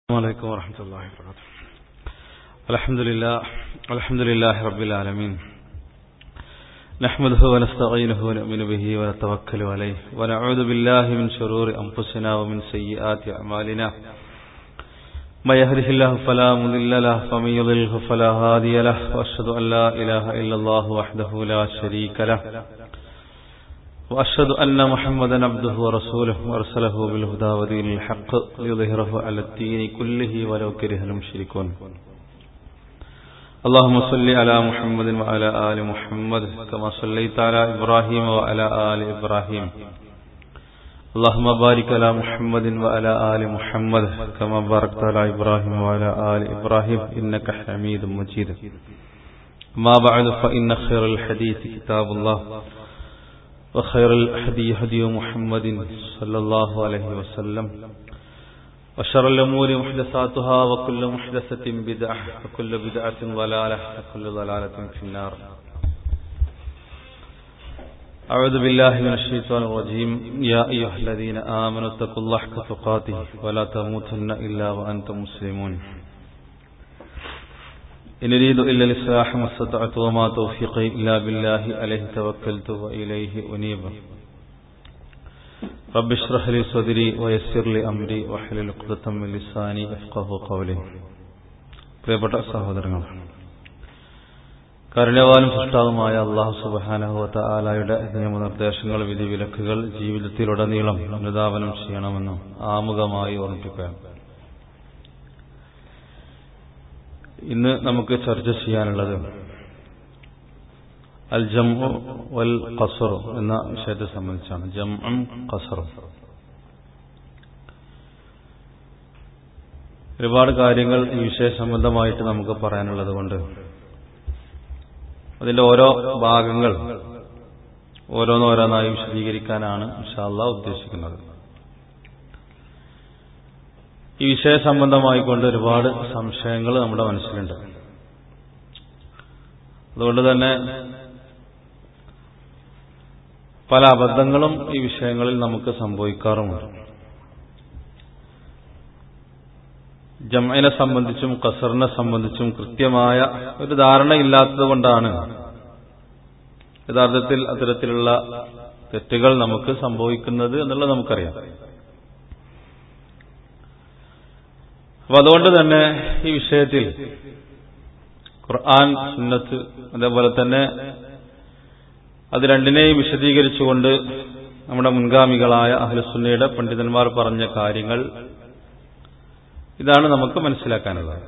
عليكم ورحمة الله وبركاته. الحمد لله رب العالمين، نحمده ونستعينه ونؤمن به ونتوكل عليه ونعوذ بالله من شرور أنفسنا ومن سيئات أعمالنا، من يهده الله فلا مضل له ومن يضلل فلا هادي له، وأشهد أن لا إله إلا الله وحده لا شريك له، وأشهد أن محمدا عبده ورسوله وأرسله بالهدى ودين الحق ليظهره على الدين كله ولو كره المشركون. اللهم صل على محمد وعلى آل محمد كما صليت على إبراهيم وعلى آل إبراهيم. اللهم بارك على محمد وعلى آل محمد كما باركت على إبراهيم وعلى آل إبراهيم إنك حميد مجيد. ما بعد، فإن خير الحديث كتاب الله، وخير الهدي هدي محمد صلى الله عليه وسلم، وشر الأمور محدثاتها، وكل محدثة بدعة، وكل بدعة ضلالة، وكل ضلالة في النار. أعوذ بالله من الشيطان الرجيم. يا أيها الذين آمنوا اتقوا الله حق تقاته ولا تموتن إلا وأنتم مسلمون. إن أريد إلا الإصلاح ما استطعت وما توفيقي إلا بالله عليه توكلت وإليه أنيب. رب اشرح لي صدري ويسر لي أمري واحلل عقدة من لساني يفقهوا قولي. പ്രിയപ്പെട്ട സഹോദരങ്ങൾ, കരുണാവാനും സൃഷ്ടാവുമായ അല്ലാഹു സുബ്ഹാനഹു വ തആലയുടെ നിയമനിർദ്ദേശങ്ങൾ, വിധിവിലക്കുകൾ ജീവിതത്തിലുടനീളം അനുധാവനം ചെയ്യണമെന്ന് ആമുഖമായി ഓർമ്മിപ്പിക്കുകയാണ്. ഇന്ന് നമുക്ക് ചർച്ച ചെയ്യാനുള്ളത് അൽ ജംഉ വൽ ഖസ്ർ എന്ന വിഷയത്തെ സംബന്ധിച്ചാണ്. ജംഉം ഖസ്റും. ഒരുപാട് കാര്യങ്ങൾ ഈ വിഷയ സംബന്ധമായിട്ട് നമുക്ക് പറയാനുള്ളത് കൊണ്ട് അതിന്റെ ഓരോ ഭാഗങ്ങൾ ഓരോന്നോരോന്നായി വിശദീകരിക്കാനാണ് ഇൻഷാ അല്ലാഹ് ഉദ്ദേശിക്കുന്നത്. ഈ വിഷയ സംബന്ധമായിക്കൊണ്ട് ഒരുപാട് സംശയങ്ങൾ നമ്മുടെ മനസ്സിലുണ്ട്. അതുകൊണ്ട് തന്നെ പല അബദ്ധങ്ങളും ഈ വിഷയങ്ങളിൽ നമുക്ക് സംഭവിക്കാറുമുണ്ട്. ജംഇനെ സംബന്ധിച്ചും ഖസ്റിനെ സംബന്ധിച്ചും കൃത്യമായ ഒരു ധാരണയില്ലാത്തത് കൊണ്ടാണ് യഥാർത്ഥത്തിൽ അത്തരത്തിലുള്ള തെറ്റുകൾ നമുക്ക് സംഭവിക്കുന്നത് എന്നുള്ളത് നമുക്കറിയാം. അപ്പൊ അതുകൊണ്ട് തന്നെ ഈ വിഷയത്തിൽ ഖുർആൻ, സുന്നത്ത്, അതേപോലെ തന്നെ അത് രണ്ടിനെയും വിശദീകരിച്ചുകൊണ്ട് നമ്മുടെ മുൻഗാമികളായ അഹ്ലുസുന്നയുടെ പണ്ഡിതന്മാർ പറഞ്ഞ കാര്യങ്ങൾ ഇതാണ് നമുക്ക് മനസ്സിലാക്കാനുള്ളത്.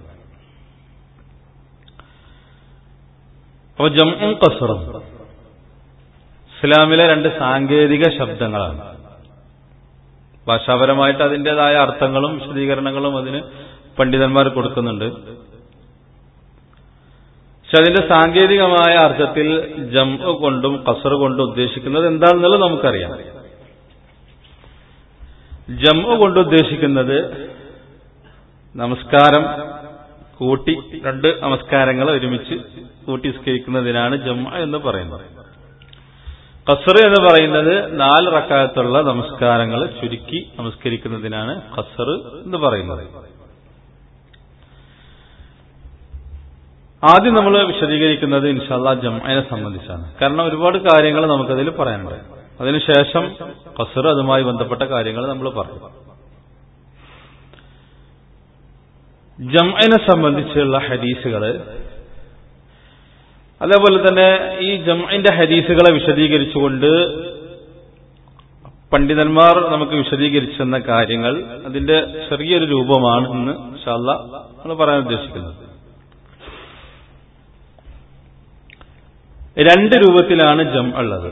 അപ്പോൾ ജംഉം ഖസ്റും ഇസ്ലാമിലെ രണ്ട് സാങ്കേതിക ശബ്ദങ്ങളാണ്. ഭാഷാപരമായിട്ട് അതിൻ്റെതായ അർത്ഥങ്ങളും വിശദീകരണങ്ങളും അതിന് പണ്ഡിതന്മാർ കൊടുക്കുന്നുണ്ട്. പക്ഷെ അതിന്റെ സാങ്കേതികമായ അർത്ഥത്തിൽ ജംഉ കൊണ്ടും ഖസ്ർ കൊണ്ടും ഉദ്ദേശിക്കുന്നത് എന്താണെന്നുള്ളത് നമുക്കറിയാം. ജംഉ കൊണ്ട് ഉദ്ദേശിക്കുന്നത് നമസ്കാരം കൂട്ടി, രണ്ട് നമസ്കാരങ്ങൾ ഒരുമിച്ച് കൂട്ടി നിസ്കരിക്കുന്നതിനാണ് ജംഉ എന്ന് പറയുന്നത്. ഖസ്ർ എന്ന് പറയുന്നത് 4 റക്അത്തുള്ള നമസ്കാരങ്ങൾ ചുരുക്കി നമസ്കരിക്കുന്നതിനാണ് ഖസ്ർ എന്ന് പറയുന്നത്. ആദ്യം നമ്മൾ വിശദീകരിക്കുന്നത് ഇൻഷാ അല്ലാഹ് ജംഇനെ സംബന്ധിച്ചാണ്. കാരണം ഒരുപാട് കാര്യങ്ങൾ നമുക്കതിൽ പറയാനുണ്ട്. അതിനുശേഷം ഖസ്ർ, അതുമായി ബന്ധപ്പെട്ട കാര്യങ്ങൾ നമ്മൾ പറയും. ജംഇനെ സംബന്ധിച്ചുള്ള ഹദീസുകള്, അതേപോലെ തന്നെ ഈ ജംഇന്റെ ഹദീസുകളെ വിശദീകരിച്ചുകൊണ്ട് പണ്ഡിതന്മാർ നമുക്ക് വിശദീകരിച്ചെന്ന കാര്യങ്ങൾ അതിന്റെ ചെറിയൊരു രൂപമാണ് ഇന്ന് ഇൻഷാ അല്ലാഹ് നമ്മൾ പറയാൻ ഉദ്ദേശിക്കുന്നത്. 2 രൂപത്തിലാണ് ജംഉ ഉള്ളത്.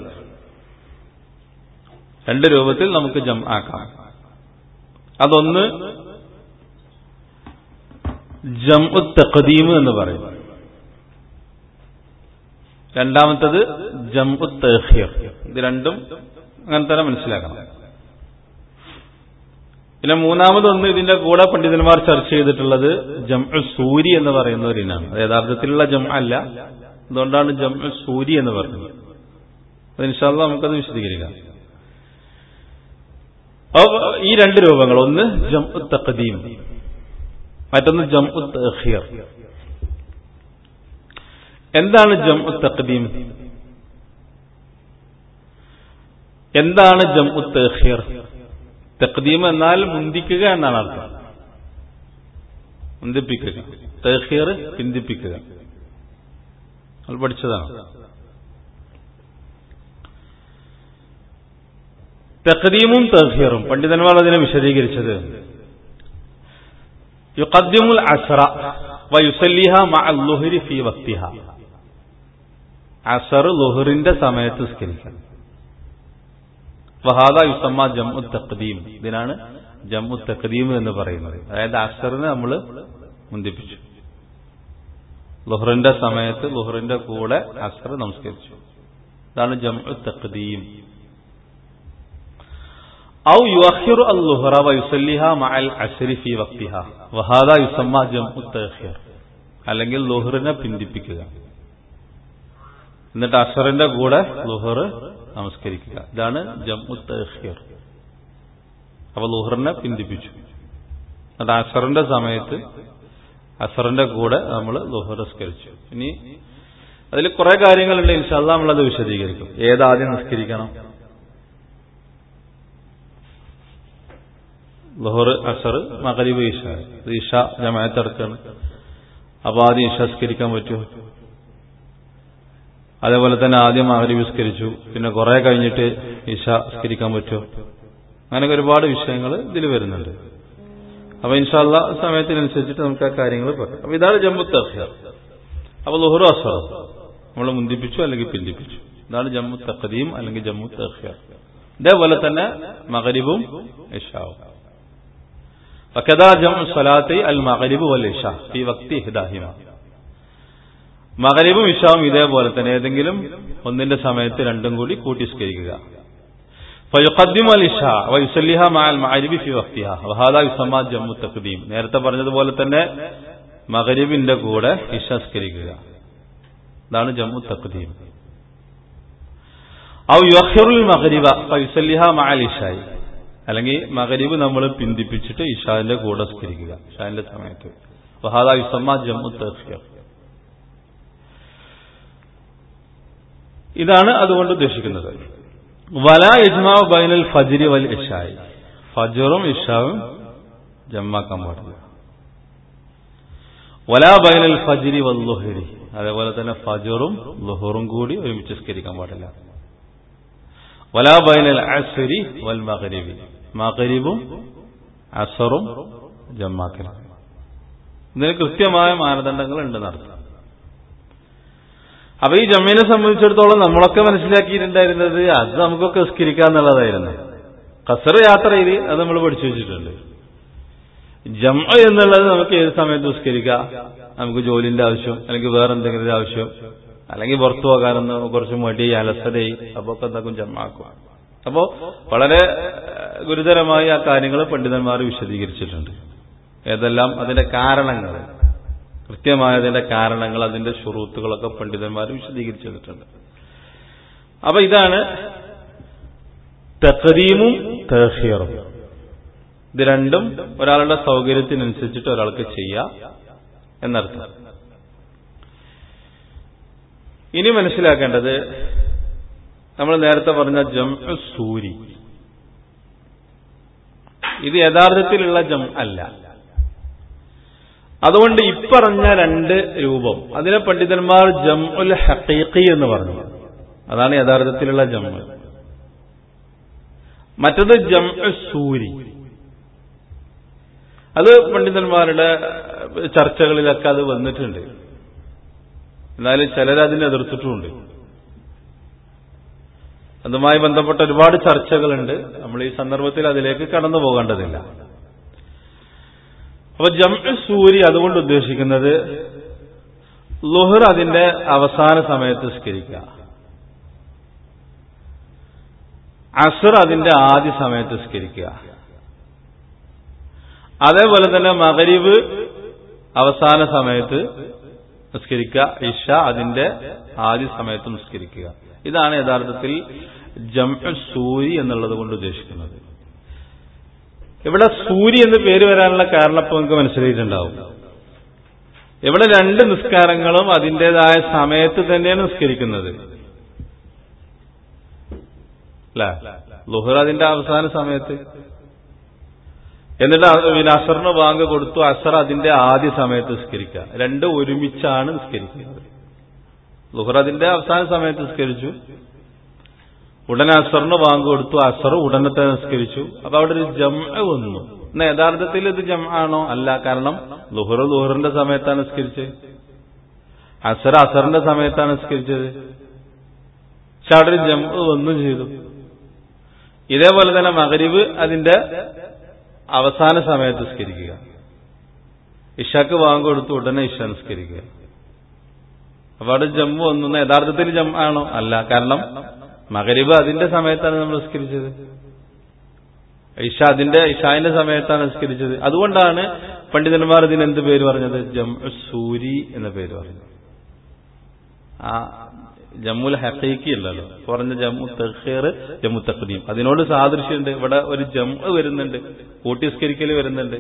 2 രൂപത്തിൽ നമുക്ക് ജംഉ ആക്കാം. അതൊന്ന് ജംഉ തഖ്ദീം എന്ന് പറയും. രണ്ടാമത്തത് ജംഉ തഅഖീർ. ഇത് രണ്ടും അങ്ങനെ തന്നെ മനസ്സിലാക്കണം. പിന്നെ മൂന്നാമതൊന്ന് ഇതിന്റെ കൂടെ പണ്ഡിതന്മാർ ചർച്ച ചെയ്തിട്ടുള്ളത് ജംഉ സൂരി എന്ന് പറയുന്ന ഒരിനാണ്. അത് യഥാർത്ഥത്തിലുള്ള ജംഉ അല്ല, അതുകൊണ്ടാണ് ജംഉ സൂരി എന്ന് പറയുന്നത്. അത് ഇൻഷാ അല്ലാഹ് നമുക്കത് വിശദീകരിക്കാം. ഈ 2 രൂപങ്ങൾ, ഒന്ന് ജംഉ തഖ്ദീം, മറ്റൊന്ന് ജംഉ തഅഖീർ. എന്താണ് ജംഉ തഖ്ദീം? എന്താണ് ജംഉ തഅഖീർ? തഖ്ദീം എന്നാൽ മുന്തിക്കുക എന്നാണ് അർത്ഥം. മുന്തിപ്പിക്കുക. തഅഖീർ പിന്തിപ്പിക്കുക. അത് പഠിച്ചതാണ്. തഖ്ദീമും തഅഖീറും പണ്ഡിതന്മാർ അതിനെ വിശദീകരിച്ചത് യുഖദ്ദിമുൽ അസ്റ വയുസല്ലിഹാ മഅൽ ളുഹ്രി ഫീ വഖ്തിഹാ. അസ്ർ ളുഹ്റിന്റെ സമയത്ത് നിസ്കരിക്കണം. വഹാദാ യുസമ്മ ജംഉ തഖ്ദീം. ഇതിനാണ് ജംഉ തഖ്ദീം എന്ന് പറയുന്നത്. അതായത് അസ്റിനെ നമ്മൾ മുന്തിപ്പിച്ചു. ളുഹ്റിന്റെ സമയത്ത് ളുഹ്റിന്റെ കൂടെ അസ്ർ നമസ്കരിച്ചു. ഇതാണ് ജംഉ തഖ്ദീം. ഔ യുഅഖിറു അൽ-ളുഹ്റ വയുസല്ലിഹാ മഅൽ അസ്രി ഫീ വഖ്തിഹാ വഹാദാ യുസമ്മ ജംഉ തഅഖീർ. അല്ലെങ്കിൽ ളുഹ്റിനെ പിന്തിപ്പിക്കുക, എന്നിട്ട് അസ്റിന്റെ കൂടെ ളുഹ്ർ നമസ്കരിക്കുക. ഇതാണ് ജംഉ തഅഖീർ. അപ്പോൾ ളുഹ്റിനെ പിന്തിപ്പിച്ചു, എന്നിട്ട് അസ്റിന്റെ സമയത്ത് അസ്റിന്റെ കൂടെ നമ്മൾ ളുഹ്ർ നിസ്കരിച്ചു. ഇനി അതിൽ കുറെ കാര്യങ്ങളുണ്ട്. ഇൻഷാ അല്ലാഹ് നമ്മളത് വിശദീകരിക്കും. ഏതാദ്യം നിസ്കരിക്കണം? ളുഹർ, അസ്ർ, മഗ്രിബ്, ഇശ. ഇശ ജമാഅത്ത് നടക്കണം. അപ്പോൾ ആദ്യം ഇശ നിസ്കരിക്കാൻ പറ്റുമോ? അതേപോലെ തന്നെ ആദ്യം മഗ്രിബ് നിസ്കരിച്ചു, പിന്നെ കുറെ കഴിഞ്ഞിട്ട് ഇശ നിസ്കരിക്കാൻ പറ്റുമോ? അങ്ങനെയൊക്കെ ഒരുപാട് വിഷയങ്ങൾ ഇതിൽ വരുന്നുണ്ട്. അപ്പൊ ഇൻഷാ അല്ലാഹ് സമയത്തിനനുസരിച്ചിട്ട് നമുക്ക് ആ കാര്യങ്ങൾ പറയാം. അപ്പൊ ഇതാണ് ജംഉ തഅഖീർ. അപ്പൊ ളുഹ്റും അസ്റും നമ്മൾ മുന്തിപ്പിച്ചു അല്ലെങ്കിൽ പിന്തിപ്പിച്ചു. ഇതാണ് ജംഉ തഖ്ദീം അല്ലെങ്കിൽ ജംഉ തഅഖീർ. ഇതേപോലെ തന്നെ മഗ്രിബും ഇശാവും. വകദാ ജംഉ സ്വലാത്തി അൽ മഗ്രിബ് വൽ ഇശാ ഫീ വഖ്തി ഇഹ്ദാഹിമാ. മഗ്രിബും ഇശാവും ഇതേപോലെ തന്നെ ഏതെങ്കിലും ഒന്നിന്റെ സമയത്ത് രണ്ടും കൂടി കൂട്ടി നിസ്കരിക്കുക. ഫയുഖദ്ദിമു അൽ ഇശാ വയുസല്ലിഹാ മഅൽ മഗ്രിബി ഫീ വഖ്തിഹാ വഹാദാ യുസമ്മ ജംഉ തഖ്ദീം. നേരത്തെ പറഞ്ഞതുപോലെ തന്നെ മഗ്രിബിന്റെ കൂടെ ഇശ നിസ്കരിക്കുക. ഇതാണ് ജംഉ തഖ്ദീം. ഔ യുഅഖിറുൽ മഗ്രിബ ഫയുസല്ലിഹാ മഅൽ ഇശാഇ. അല്ലെങ്കിൽ മഗ്രിബ് നമ്മൾ പിന്തിപ്പിച്ചിട്ട് ഇശാന്റെ കൂടെ നിസ്കരിക്കുക ഇശാന്റെ സമയത്ത്. വഹാദാ യുസമ്മ ജംഉ തഅഖീർ. ഇതാണ് അതുകൊണ്ട് ഉദ്ദേശിക്കുന്നത്. വലാ യജ്മഉ ബൈനൽ ഫജ്രി വൽ ഇശാഇ. ഫജ്റും ഇശാവും ജമ്മാക്കാൻ പാടില്ല. വലാ ബൈനൽ ഫജ്രി വൽ ളുഹ്രി. അതേപോലെ തന്നെ ഫജ്റും ളുഹ്റും കൂടി ഒരുമിച്ച് നിസ്കരിക്കാൻ പാടില്ല. വലാ ബൈനൽ അസ്രി വൽ മഗ്രിബി. മഗ്രിബും അസ്റും ജമ്മാക്കൽ. ഇതിന് കൃത്യമായ മാനദണ്ഡങ്ങൾ ഉണ്ടെന്ന് അർത്ഥം. അപ്പൊ ഈ ജമ്മിനെ സംബന്ധിച്ചിടത്തോളം നമ്മളൊക്കെ മനസ്സിലാക്കിയിട്ടുണ്ടായിരുന്നത് അത് നമുക്കൊക്കെ നിസ്കരിക്കാന്നുള്ളതായിരുന്നു. ഖസർ യാത്ര ചെയ്ത് അത് നമ്മൾ പഠിച്ചു വെച്ചിട്ടുണ്ട്. ജംഅ എന്നുള്ളത് നമുക്ക് ഏത് സമയത്ത് നിസ്കരിക്കാം. നമുക്ക് ജോലിന്റെ ആവശ്യം, അല്ലെങ്കിൽ വേറെ എന്തെങ്കിലും ആവശ്യം, അല്ലെങ്കിൽ പുറത്തു പോകാനൊന്ന് കുറച്ച് മടി, അലസതയായി, അപ്പൊ ഒക്കെ എന്താക്കും ജമ്മാക്കും. അപ്പോ വളരെ ഗുരുതരമായി ആ കാര്യങ്ങൾ പണ്ഡിതന്മാർ വിശദീകരിച്ചിട്ടുണ്ട്. ഏതെല്ലാം അതിന്റെ കാരണങ്ങൾ, കൃത്യമായ അതിന്റെ കാരണങ്ങൾ, അതിന്റെ ശുറൂത്തുകളൊക്കെ പണ്ഡിതന്മാർ വിശദീകരിച്ചിട്ടുണ്ട്. അപ്പൊ ഇതാണ് തഖ്ദീമും തഅഖീറും. ഇത് രണ്ടും ഒരാളുടെ സൗകര്യത്തിനനുസരിച്ചിട്ട് ഒരാൾക്ക് ചെയ്യാം എന്നർത്ഥം. ഇനി മനസ്സിലാക്കേണ്ടത് നമ്മൾ നേരത്തെ പറഞ്ഞ ജംഉ സൂരി, ഇത് യഥാർത്ഥത്തിലുള്ള ജം അല്ല. അതുകൊണ്ട് ഇപ്പറഞ്ഞ രണ്ട് രൂപം അതിനെ പണ്ഡിതന്മാർ ജംഉൽ ഹഖീഖി എന്ന് പറഞ്ഞു. അതാണ് യഥാർത്ഥത്തിലുള്ള ജംഉ. മറ്റത് ജംഉ സൂരി. അത് പണ്ഡിതന്മാരുടെ ചർച്ചകളിലൊക്കെ അത് വന്നിട്ടുണ്ട്. എന്നാലും ചിലരതിനെ എതിർത്തിട്ടുമുണ്ട്. അതുമായി ബന്ധപ്പെട്ട ഒരുപാട് ചർച്ചകളുണ്ട്. നമ്മൾ ഈ സന്ദർഭത്തിൽ അതിലേക്ക് കടന്നു പോകേണ്ടതില്ല. അപ്പൊ ജംഉ സൂരി അതുകൊണ്ട് ഉദ്ദേശിക്കുന്നത് ളുഹ്ർ അതിന്റെ അവസാന സമയത്ത് നിസ്കരിക്കുക, അസ്ർ അതിന്റെ ആദ്യ സമയത്ത് നിസ്കരിക്കുക, അതേപോലെ തന്നെ മഗ്രിബ് അവസാന സമയത്ത് നിസ്കരിക്കുക, ഇശ അതിന്റെ ആദ്യ സമയത്ത് നിസ്കരിക്കുക. ഇതാണ് യഥാർത്ഥത്തിൽ ജംഉ സൂരി എന്നുള്ളത് കൊണ്ട് ഉദ്ദേശിക്കുന്നത്. ഇവിടെ സൂരി എന്ന് പേര് വരാനുള്ള കാരണം ഇപ്പൊ നിങ്ങൾക്ക് മനസ്സിലായിട്ടുണ്ടാവും. ഇവിടെ രണ്ട് നിസ്കാരങ്ങളും അതിൻ്റെതായ സമയത്ത് തന്നെയാണ് നിസ്കരിക്കുന്നത്. അല്ലേ? ളുഹർ അതിന്റെ അവസാന സമയത്ത്, എന്നിട്ട് പിന്നെ അസറിന് ബാങ്ക് കൊടുത്തു, അസർ അതിന്റെ ആദ്യ സമയത്ത് നിസ്കരിക്കുക. രണ്ട് ഒരുമിച്ചാണ് നിസ്കരിക്കുന്നത്. ളുഹർ അതിന്റെ അവസാന സമയത്ത് നിസ്കരിച്ചു, ഉടനെ അസറിന് ബാങ്ക് കൊടുത്തു, അസർ ഉടനെ തന്നെ നിസ്കരിച്ചു. അപ്പൊ അവിടെ ഒരു ജംഅ വന്നു. എന്നാൽ യഥാർത്ഥത്തിൽ ഇത് ജംആണോ? അല്ല. കാരണം ളുഹർ ളുഹറിന്റെ സമയത്താണ് നിസ്കരിച്ചത്, അസർ അസറിന്റെ സമയത്താണ് നിസ്കരിച്ചത്. പക്ഷെ അവിടെ ഒരു ജംഅ വന്നും ചെയ്തു. ഇതേപോലെ തന്നെ മഗ്രിബ് അതിന്റെ അവസാന സമയത്ത് നിസ്കരിക്കുക, ഇശാക്ക് ബാങ്ക് കൊടുത്തു ഉടനെ ഇശ നിസ്കരിക്കുക. അപ്പൊ അവിടെ ജമ്മു ഒന്നും യഥാർത്ഥത്തിൽ ജംആണോ? അല്ല. കാരണം മഗ്രിബ് അതിന്റെ സമയത്താണ് നമ്മൾ നിസ്കരിച്ചത്, ഇശാന്റെ സമയത്താണ് നിസ്കരിച്ചത്. അതുകൊണ്ടാണ് പണ്ഡിതന്മാർ ഇതിന് എന്ത് പേര് പറഞ്ഞത്? ജംഉ സൂരി എന്ന പേര് പറഞ്ഞത്. ആ ജമ്മുൽ ഹഖീഖി അല്ലല്ലോ, പറഞ്ഞ ജമ്മു തഖീർ, ജമ്മു തഖ്ദീം, അതിനോട് സാദൃശ്യമുണ്ട്. ഇവിടെ ഒരു ജംഉ വരുന്നുണ്ട്, കൂട്ടിസ്കരിക്കൽ വരുന്നുണ്ട്.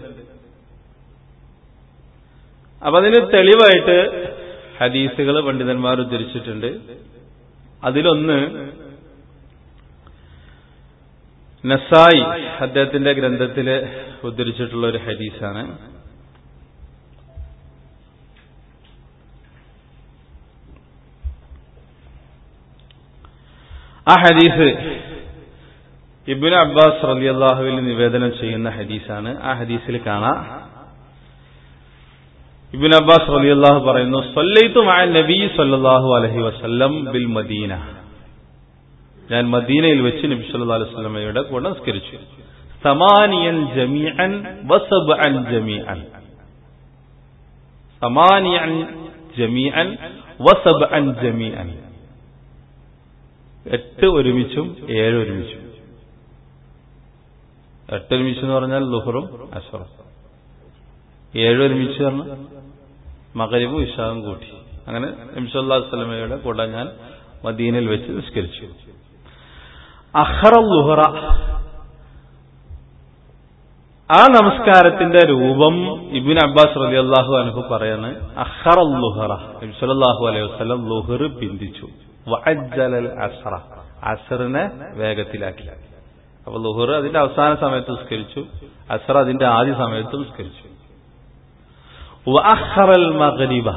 അപ്പൊ അതിന് തെളിവായിട്ട് ഹദീസുകൾ പണ്ഡിതന്മാർ ഉദ്ധരിച്ചിട്ടുണ്ട്. അതിലൊന്ന് നസായി അദ്ദേഹത്തിന്റെ ഗ്രന്ഥത്തിൽ ഉദ്ധരിച്ചിട്ടുള്ള ഒരു ഹദീസാണ്. ആ ഹദീസ് ഇബ്നു അബ്ബാസ് റളിയല്ലാഹുവിൽ നിവേദനം ചെയ്യുന്ന ഹദീസാണ്. ആ ഹദീസിൽ കാണാം, ഇബ്നു അബ്ബാസ് റളിയല്ലാഹു പറയുന്നു, സല്ലൈതു മഅ നബി സല്ലല്ലാഹു അലൈഹി വസല്ലം ബിൽ മദീന, ഞാൻ മദീനയിൽ വെച്ച് നബി സല്ലല്ലാഹു അലൈഹി വസല്ലമയുടെ കൂടെ നിസ്കരിച്ചു. സമാനിയൻ ജമീഅൻ വസബ്അൻ ജമീഅൻ, സമാനിയൻ ജമീഅൻ വസബ്അൻ ജമീഅൻ, 8 ഒരുമിച്ചും 7 ഒരുമിച്ചും. 8 ഒരുമിച്ചെന്ന് പറഞ്ഞാൽ ളുഹറും അസ്റും, 7 ഒരുമിച്ച് പറഞ്ഞാൽ മഗ്രിബും ഇശാവും കൂട്ടി. അങ്ങനെ നബി സല്ലല്ലാഹു അലൈഹി വസല്ലമയുടെ കൂടെ ഞാൻ മദീനയിൽ വെച്ച് നിസ്കരിച്ചു. അഖറൽ ളുഹറ, ആ നമസ്കാരത്തിന്റെ രൂപം ഇബ്നു അബ്ബാസ് റളിയല്ലാഹു അൻഹു പറയാണ്, അഖറൽ ളുഹറ, നബി സല്ലല്ലാഹു അലൈഹി വസല്ലം ളുഹർ പിന്തിച്ചു, വഅജ്ജലൽ അസ്റ, അസ്റിനെ വേഗത്തിലാക്കി. അപ്പൊ ളുഹർ അതിന്റെ അവസാന സമയത്ത് നിസ്കരിച്ചു, അസ്ർ അതിന്റെ ആദ്യ സമയത്ത് നിസ്കരിച്ചു. വഅഖറൽ മഗ്രിബ,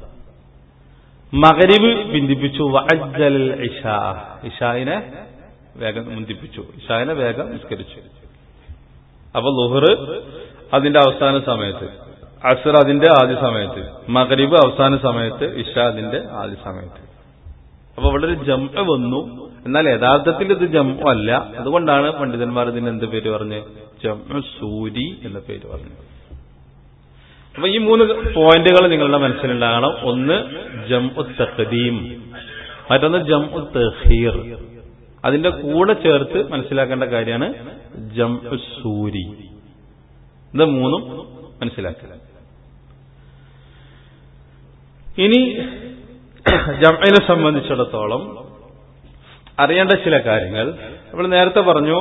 മഗ്രിബ് പിന്തിപ്പിച്ചു, വഅജ്ജലൽ ഇശാ, ഇശായിനെ വേഗം മുന്തിപ്പിച്ചു, ഇശായിനെ വേഗം നിസ്കരിച്ചു. അപ്പൊ ളുഹർ അതിന്റെ അവസാന സമയത്ത്, അസ്ർ അതിന്റെ ആദ്യ സമയത്ത്, മഗ്രിബ് അവസാന സമയത്ത്, ഇശ അതിന്റെ ആദ്യ സമയത്ത്. അപ്പൊ ഇവിടെ ഒരു ജംഅ വന്നു. എന്നാൽ യഥാർത്ഥത്തിൽ ഇത് ജംഅ അല്ല. അതുകൊണ്ടാണ് പണ്ഡിതന്മാർ ഇതിന് എന്ത് പേര് പറഞ്ഞ്? ജംഉ സൂരി എന്ന പേര് പറഞ്ഞു. അപ്പൊ ഈ 3 പോയിന്റുകൾ നിങ്ങളുടെ മനസ്സിലുണ്ടാകണം. ഒന്ന് ജംഉ തഖ്ദീം, മറ്റൊന്ന് ജംഉ തഖീർ. അതിന്റെ കൂടെ ചേർത്ത് മനസ്സിലാക്കേണ്ട കാര്യമാണ് ജംഉ സൂരി. ഇത് 3ഉം മനസ്സിലാക്കുക. ഇനി ജംഇനെ സംബന്ധിച്ചിടത്തോളം അറിയേണ്ട ചില കാര്യങ്ങൾ നമ്മൾ നേരത്തെ പറഞ്ഞു.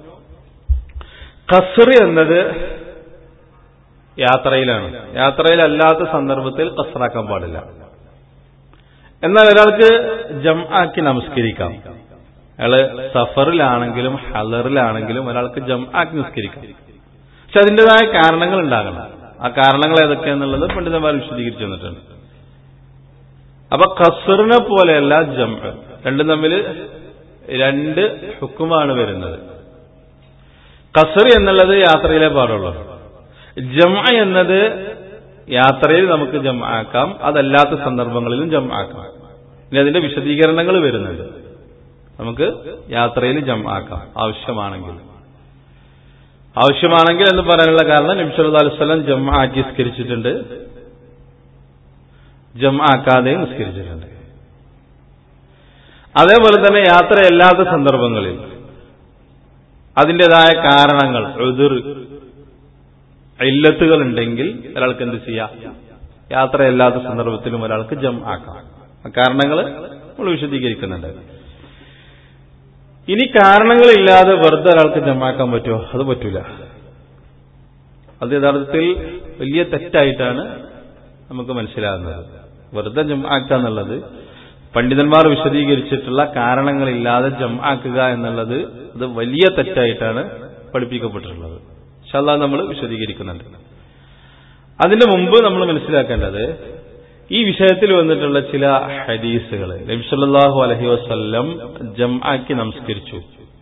ഖസ്ർ എന്നത് യാത്രയിലാണ്. യാത്രയിലല്ലാത്ത സന്ദർഭത്തിൽ ഖസ്റാക്കാൻ പാടില്ല. എന്നാൽ ഒരാൾക്ക് ജംആക്കി നമസ്കരിക്കാം. അയാള് സഫറിലാണെങ്കിലും ഹലറിലാണെങ്കിലും ഒരാൾക്ക് ജംആക്കി നിസ്കരിക്കാം. പക്ഷെ അതിൻ്റെതായ കാരണങ്ങൾ ഉണ്ടാകണം. ആ കാരണങ്ങൾ ഏതൊക്കെയാന്നുള്ളത് പണ്ഡിതന്മാർ വിശദീകരിച്ചു തന്നിട്ടുണ്ട്. അപ്പൊ ഖസ്റിനെ പോലെയല്ല ജംഅ, രണ്ടും തമ്മിൽ 2 ഹുക്കുമാണ് വരുന്നത്. ഖസ്ർ എന്നുള്ളത് യാത്രയിലേ പാടുള്ളൂ. ജംഅ എന്നത് യാത്രയിൽ നമുക്ക് ജംആക്കാം, അതല്ലാത്ത സന്ദർഭങ്ങളിലും ജംആക്കാം. ഇനി അതിന്റെ വിശദീകരണങ്ങൾ വരുന്നുണ്ട്. നമുക്ക് യാത്രയിൽ ജംആക്കാം ആവശ്യമാണെങ്കിൽ എന്ന് പറയാനുള്ള കാരണം നബി സല്ലല്ലാഹു അലൈഹി വസല്ലം ജംആക്കി നിസ്കരിച്ചിട്ടുണ്ട്, ജംആക്കാതെയും നിസ്കരിച്ചിട്ടുണ്ട്. അതേപോലെ തന്നെ യാത്രയല്ലാത്ത സന്ദർഭങ്ങളിൽ അതിൻ്റെതായ കാരണങ്ങൾ, ഉദ്ർ, ഇല്ലത്തുകൾ ഉണ്ടെങ്കിൽ ഒരാൾക്ക് എന്ത് ചെയ്യാം? യാത്രയല്ലാത്ത സന്ദർഭത്തിലും ഒരാൾക്ക് ജംആക്കാം. ആ കാരണങ്ങൾ നമ്മൾ വിശദീകരിക്കുന്നുണ്ട്. ഇനി കാരണങ്ങളില്ലാതെ വെറുതെ ഒരാൾക്ക് ജംആക്കാൻ പറ്റുമോ? അത് പറ്റൂല. അത് യഥാർത്ഥത്തിൽ വലിയ തെറ്റായിട്ടാണ് നമുക്ക് മനസ്സിലാകുന്നത്. വെറുതെ ജംആക്കുക എന്നുള്ളത്, പണ്ഡിതന്മാർ വിശദീകരിച്ചിട്ടുള്ള കാരണങ്ങളില്ലാതെ ജംആക്കുക എന്നുള്ളത് അത് വലിയ തെറ്റായിട്ടാണ് പഠിപ്പിക്കപ്പെട്ടിട്ടുള്ളത്. ഇൻഷാ അല്ലാഹ് നമ്മൾ വിശദീകരിക്കുന്നുണ്ട്. അതിന്റെ മുമ്പ് നമ്മൾ മനസ്സിലാക്കേണ്ടത് ഈ വിഷയത്തിൽ വന്നിട്ടുള്ള ചില ഹദീസുകൾ, നബി സല്ലല്ലാഹു അലൈഹി വസല്ലം ജംആക്കി നമസ്കരിച്ചു,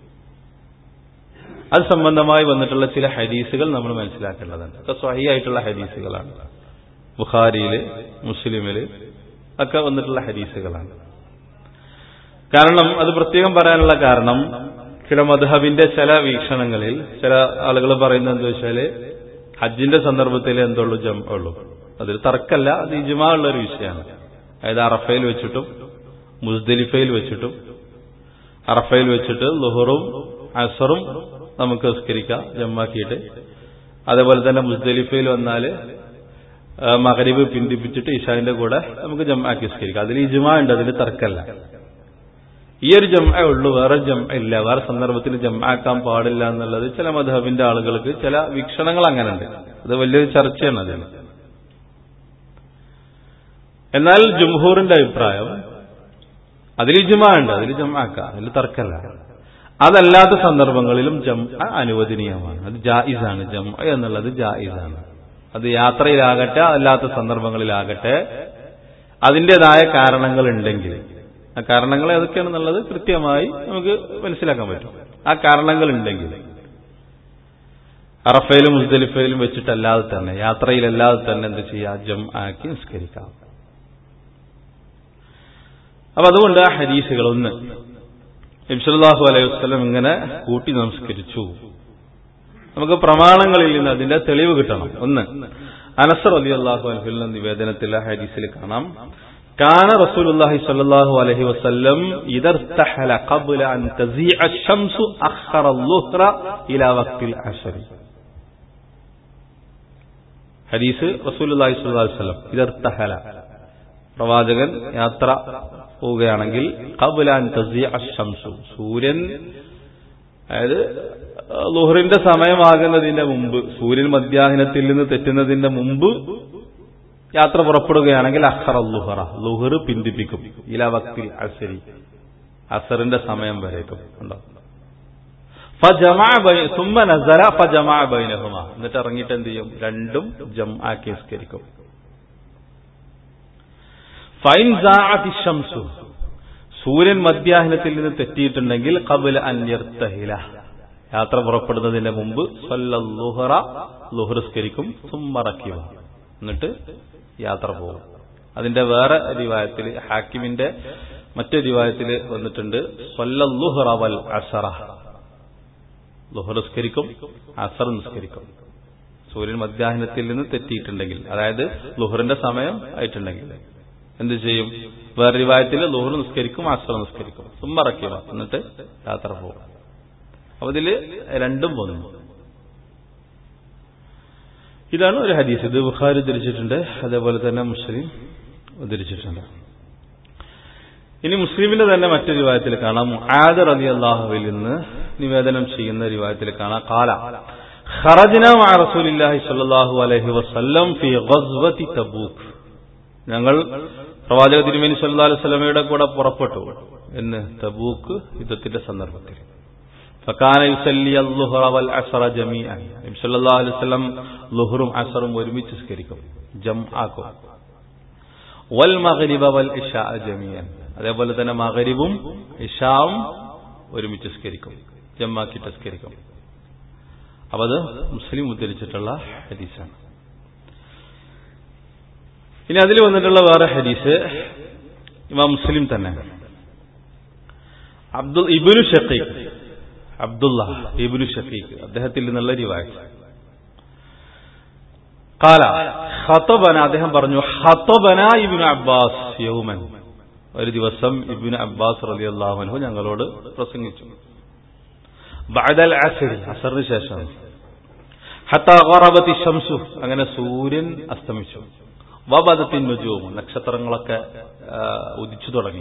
അത് സംബന്ധമായി വന്നിട്ടുള്ള ചില ഹദീസുകൾ നമ്മൾ മനസ്സിലാക്കേണ്ടതുണ്ട്. ഒക്കെ സ്വഹീഹായിട്ടുള്ള ഹദീസുകളാണ്. ബുഖാരിയില്, മുസ്ലിമില് ഒക്കെ വന്നിട്ടുള്ള ഹദീസുകളാണ്. കാരണം അത് പ്രത്യേകം പറയാനുള്ള കാരണം, ചില മദ്ഹബിന്റെ ചില വീക്ഷണങ്ങളിൽ ചില ആളുകൾ പറയുന്നത് എന്താ വെച്ചാല് ഹജ്ജിന്റെ സന്ദർഭത്തിൽ എന്തുള്ളൂ ജംഉള്ളൂ. അതൊരു തർക്കമല്ല, അത് ഇജ്മാ ഉള്ള ഒരു വിഷയമാണ്. അതായത് അറഫയിൽ വെച്ചിട്ടും മുസ്ദലിഫയിൽ വെച്ചിട്ടും, അറഫയിൽ വെച്ചിട്ട് ളുഹറും അസറും നമുക്ക് നിസ്കരിക്കാം ജംആക്കിയിട്ട്. അതേപോലെ തന്നെ മുസ്ദലിഫയിൽ വന്നാൽ മഗ്രിബ് പിന്തിപ്പിച്ചിട്ട് ഇശാന്റെ കൂടെ നമുക്ക് ജംആക്കി നിസ്കരിക്കാം. അതിൽ ഇജ്മാ ഉണ്ട്, അതിൽ തർക്കമല്ല. ഈ ഒരു ജംഅ ഉള്ളൂ, വേറെ ജംഅ ഇല്ല. വേറെ സന്ദർഭത്തിൽ ജംആക്കാൻ പാടില്ല എന്നുള്ളത് ചില മദ്ഹബിന്റെ ആളുകൾക്ക് ചില വീക്ഷണങ്ങൾ അങ്ങനെ ഉണ്ട്. അത് വലിയൊരു ചർച്ചയാണ് അതിന്. എന്നാൽ ജംഹൂറിന്റെ അഭിപ്രായം അതിൽ ഇജ്മാ ഉണ്ട്, അതിൽ ജംആക്കാം, അതിൽ തർക്കമല്ല. അതല്ലാത്ത സന്ദർഭങ്ങളിലും ജംഅ അനുവദനീയമാണ്, അത് ജായിസാണ്. ജംഅ എന്നുള്ളത് ജായിസാണ്. അത് യാത്രയിലാകട്ടെ അല്ലാത്ത സന്ദർഭങ്ങളിലാകട്ടെ അതിൻ്റെതായ കാരണങ്ങൾ ഉണ്ടെങ്കിൽ, ആ കാരണങ്ങൾ ഏതൊക്കെയാണെന്നുള്ളത് കൃത്യമായി നമുക്ക് മനസ്സിലാക്കാൻ പറ്റും. ആ കാരണങ്ങൾ ഉണ്ടെങ്കിൽ അറഫയിലും മുസ്ദലിഫയിലും വെച്ചിട്ടല്ലാതെ തന്നെ, യാത്രയിലല്ലാതെ തന്നെ എന്ത് ചെയ്യാം, ജംആക്കി നിസ്കരിക്കാം. അപ്പൊ അതുകൊണ്ട് ആ ഹദീസുകൾ, ഒന്ന് നബി സല്ലല്ലാഹു അലൈഹി വസല്ലം ഇങ്ങനെ കൂട്ടി നമസ്കരിച്ചു, നമുക്ക് പ്രമാണങ്ങളിൽ നിന്ന് അതിന്റെ തെളിവ് കിട്ടണം. ഒന്ന്, അനസ് റളിയല്ലാഹു അൻഹുവിൽ നിവേദനത്തിലെ ഹദീസിൽ കാണാം, കാന റസൂലുള്ളാഹി സ്വല്ലല്ലാഹു അലൈഹി വസല്ലം ഇദാ ഇർതഹല ഖബ്ല അൻ തസീഅ അശംസു അഖറ അൽ-ളുഹ്റ ഇലാ വഖ്തിൽ അശ്ർ. ഹദീസ് റസൂലുള്ളാഹി സ്വല്ലല്ലാഹു അലൈഹി വസല്ലം ഇദാ ഇർതഹല, പ്രവാചകൻ യാത്ര പോവുകയാണെങ്കിൽ, ഖബ്ല അൻ തസീഅ അശംസു, സൂര്യൻ അതായത് ളുഹറിന്റെ സമയമാകുന്നതിന്റെ മുമ്പ്, സൂര്യൻ മധ്യാഹ്നത്തിൽ നിന്ന് തെറ്റുന്നതിന്റെ മുമ്പ് യാത്ര പുറപ്പെടുകയാണെങ്കിൽ അഖറ ളുഹറ, ളുഹർ പിന്തിപ്പിക്കും, ഇലാ വഖ്തിൽ അസ്രി, അസറിന്റെ സമയം വരേക്കും. ഉണ്ടോ? സുമ്മ നസല ഫജമഅ ബൈനഹുമാ, എന്നിട്ട് ഇറങ്ങിയിട്ട് എന്ത് ചെയ്യും, രണ്ടും ജംആക്കി നിസ്കരിക്കും. ഫൈൻ സാഅത്തി ശംസു, സൂര്യൻ മധ്യാഹ്നത്തിൽ നിന്ന് തെറ്റിയിട്ടുണ്ടെങ്കിൽ ഖബ്ല അൻ യർതഹില, യാത്ര പുറപ്പെടുന്നതിന്റെ മുമ്പ് സല്ലൽ ളുഹറ, ളുഹർ നിസ്കരിക്കും. സുമ്മ റകിബ, എന്നിട്ട് യാത്ര പോകും. അതിന്റെ വേറെ റിവായത്തിൽ, ഹാക്കിമിന്റെ മറ്റൊരു റിവായത്തിൽ വന്നിട്ടുണ്ട് സല്ലൽ ളുഹറ വൽ അസറ, ളുഹർ നിസ്കരിക്കും, അസർ നിസ്കരിക്കും. സൂര്യൻ മധ്യാഹ്നത്തിൽ നിന്ന് തെറ്റിയിട്ടുണ്ടെങ്കിൽ, അതായത് ളുഹറിന്റെ സമയം ആയിട്ടുണ്ടെങ്കിൽ എന്ത് ചെയ്യും, വേറെ റിവായത്തിൽ ളുഹർ നിസ്കരിക്കും, അസർ നിസ്കരിക്കും. സുമ്മ റകിബ, എന്നിട്ട് യാത്ര പോകും. അപ്പൊ ഇതില് രണ്ടും പോകുന്നു. ഇതാണ് ഒരു ഹദീസ്. ഇത് ബുഖാരി ഉദ്ധരിച്ചിട്ടുണ്ട്, അതേപോലെ തന്നെ മുസ്ലിം ഉദ്ധരിച്ചിട്ടുണ്ട്. ഇനി മുസ്ലിമിന്റെ തന്നെ മറ്റൊരു റിവായത്തിൽ കാണാം, മുആദ് റളിയല്ലാഹുവിൽ നിന്ന് നിവേദനം ചെയ്യുന്ന റിവായത്തിൽ കാണാം, ഖാല ഖറജ്നാ മഅ റസൂലില്ലാഹി സ്വല്ലല്ലാഹു അലൈഹി വസല്ലം ഫീ ഗസ്വതി തബൂക്ക്, ഞങ്ങൾ പ്രവാചക തിരുമേനി സല്ലല്ലാഹു അലൈഹി വസല്ലമയുടെ കൂടെ പുറപ്പെട്ടു എന്ന് തബൂക്ക് യുദ്ധത്തിന്റെ സന്ദർഭത്തിൽ. ഫകാന യുസല്ലി അൽ-ളുഹ്റ വൽ അസ്റ ജമീഅൻ, നബി സല്ലല്ലാഹു അലൈഹി വസല്ലം ളുഹറും അസ്റും ഒരുമിച്ച് നിസ്കരിക്കും, ജംആക്കും. വൽ മഗ്രിബ വൽ ഇശാ ജമീഅൻ, അതേപോലെ തന്നെ മഗ്രിബും ഇശാവും ഒരുമിച്ച് നിസ്കരിക്കും, ജംആക്കിയിട്ട് നിസ്കരിക്കും. അപ്പൊ അത് മുസ്ലിം ഉദ്ധരിച്ചിട്ടുള്ള ഹദീസാണ്. ഇനി അതിൽ വന്നിട്ടുള്ള വേറെ ഹദീസ് ഇമാം മുസ്ലിം തന്നെ, ഇബ്നു ഷഖീഖ്, അബ്ദുള്ള ഇബ്നു ഷഖീഖ്, അദ്ദേഹത്തിൽ നിന്നുള്ള റിവായത്ത്. ഖാല ഖതബന, അദ്ദേഹം പറഞ്ഞു, ഖതബന ഇബ്നു അബ്ബാസ് യൗമൻ, ഒരു ദിവസം ഇബ്നു അബ്ബാസ് റളിയല്ലാഹു അൻഹു ഞങ്ങളോട് പ്രസംഗിച്ചു. ബഅദൽ അസ്രി, അസ്റിന് ശേഷം. ഹത്താ ഖറബത്തി ശംസു, അങ്ങനെ സൂര്യൻ അസ്തമിച്ചു. വബദത്തിൻ നുജൂം, നക്ഷത്രങ്ങളൊക്കെ ഉദിച്ചു തുടങ്ങി.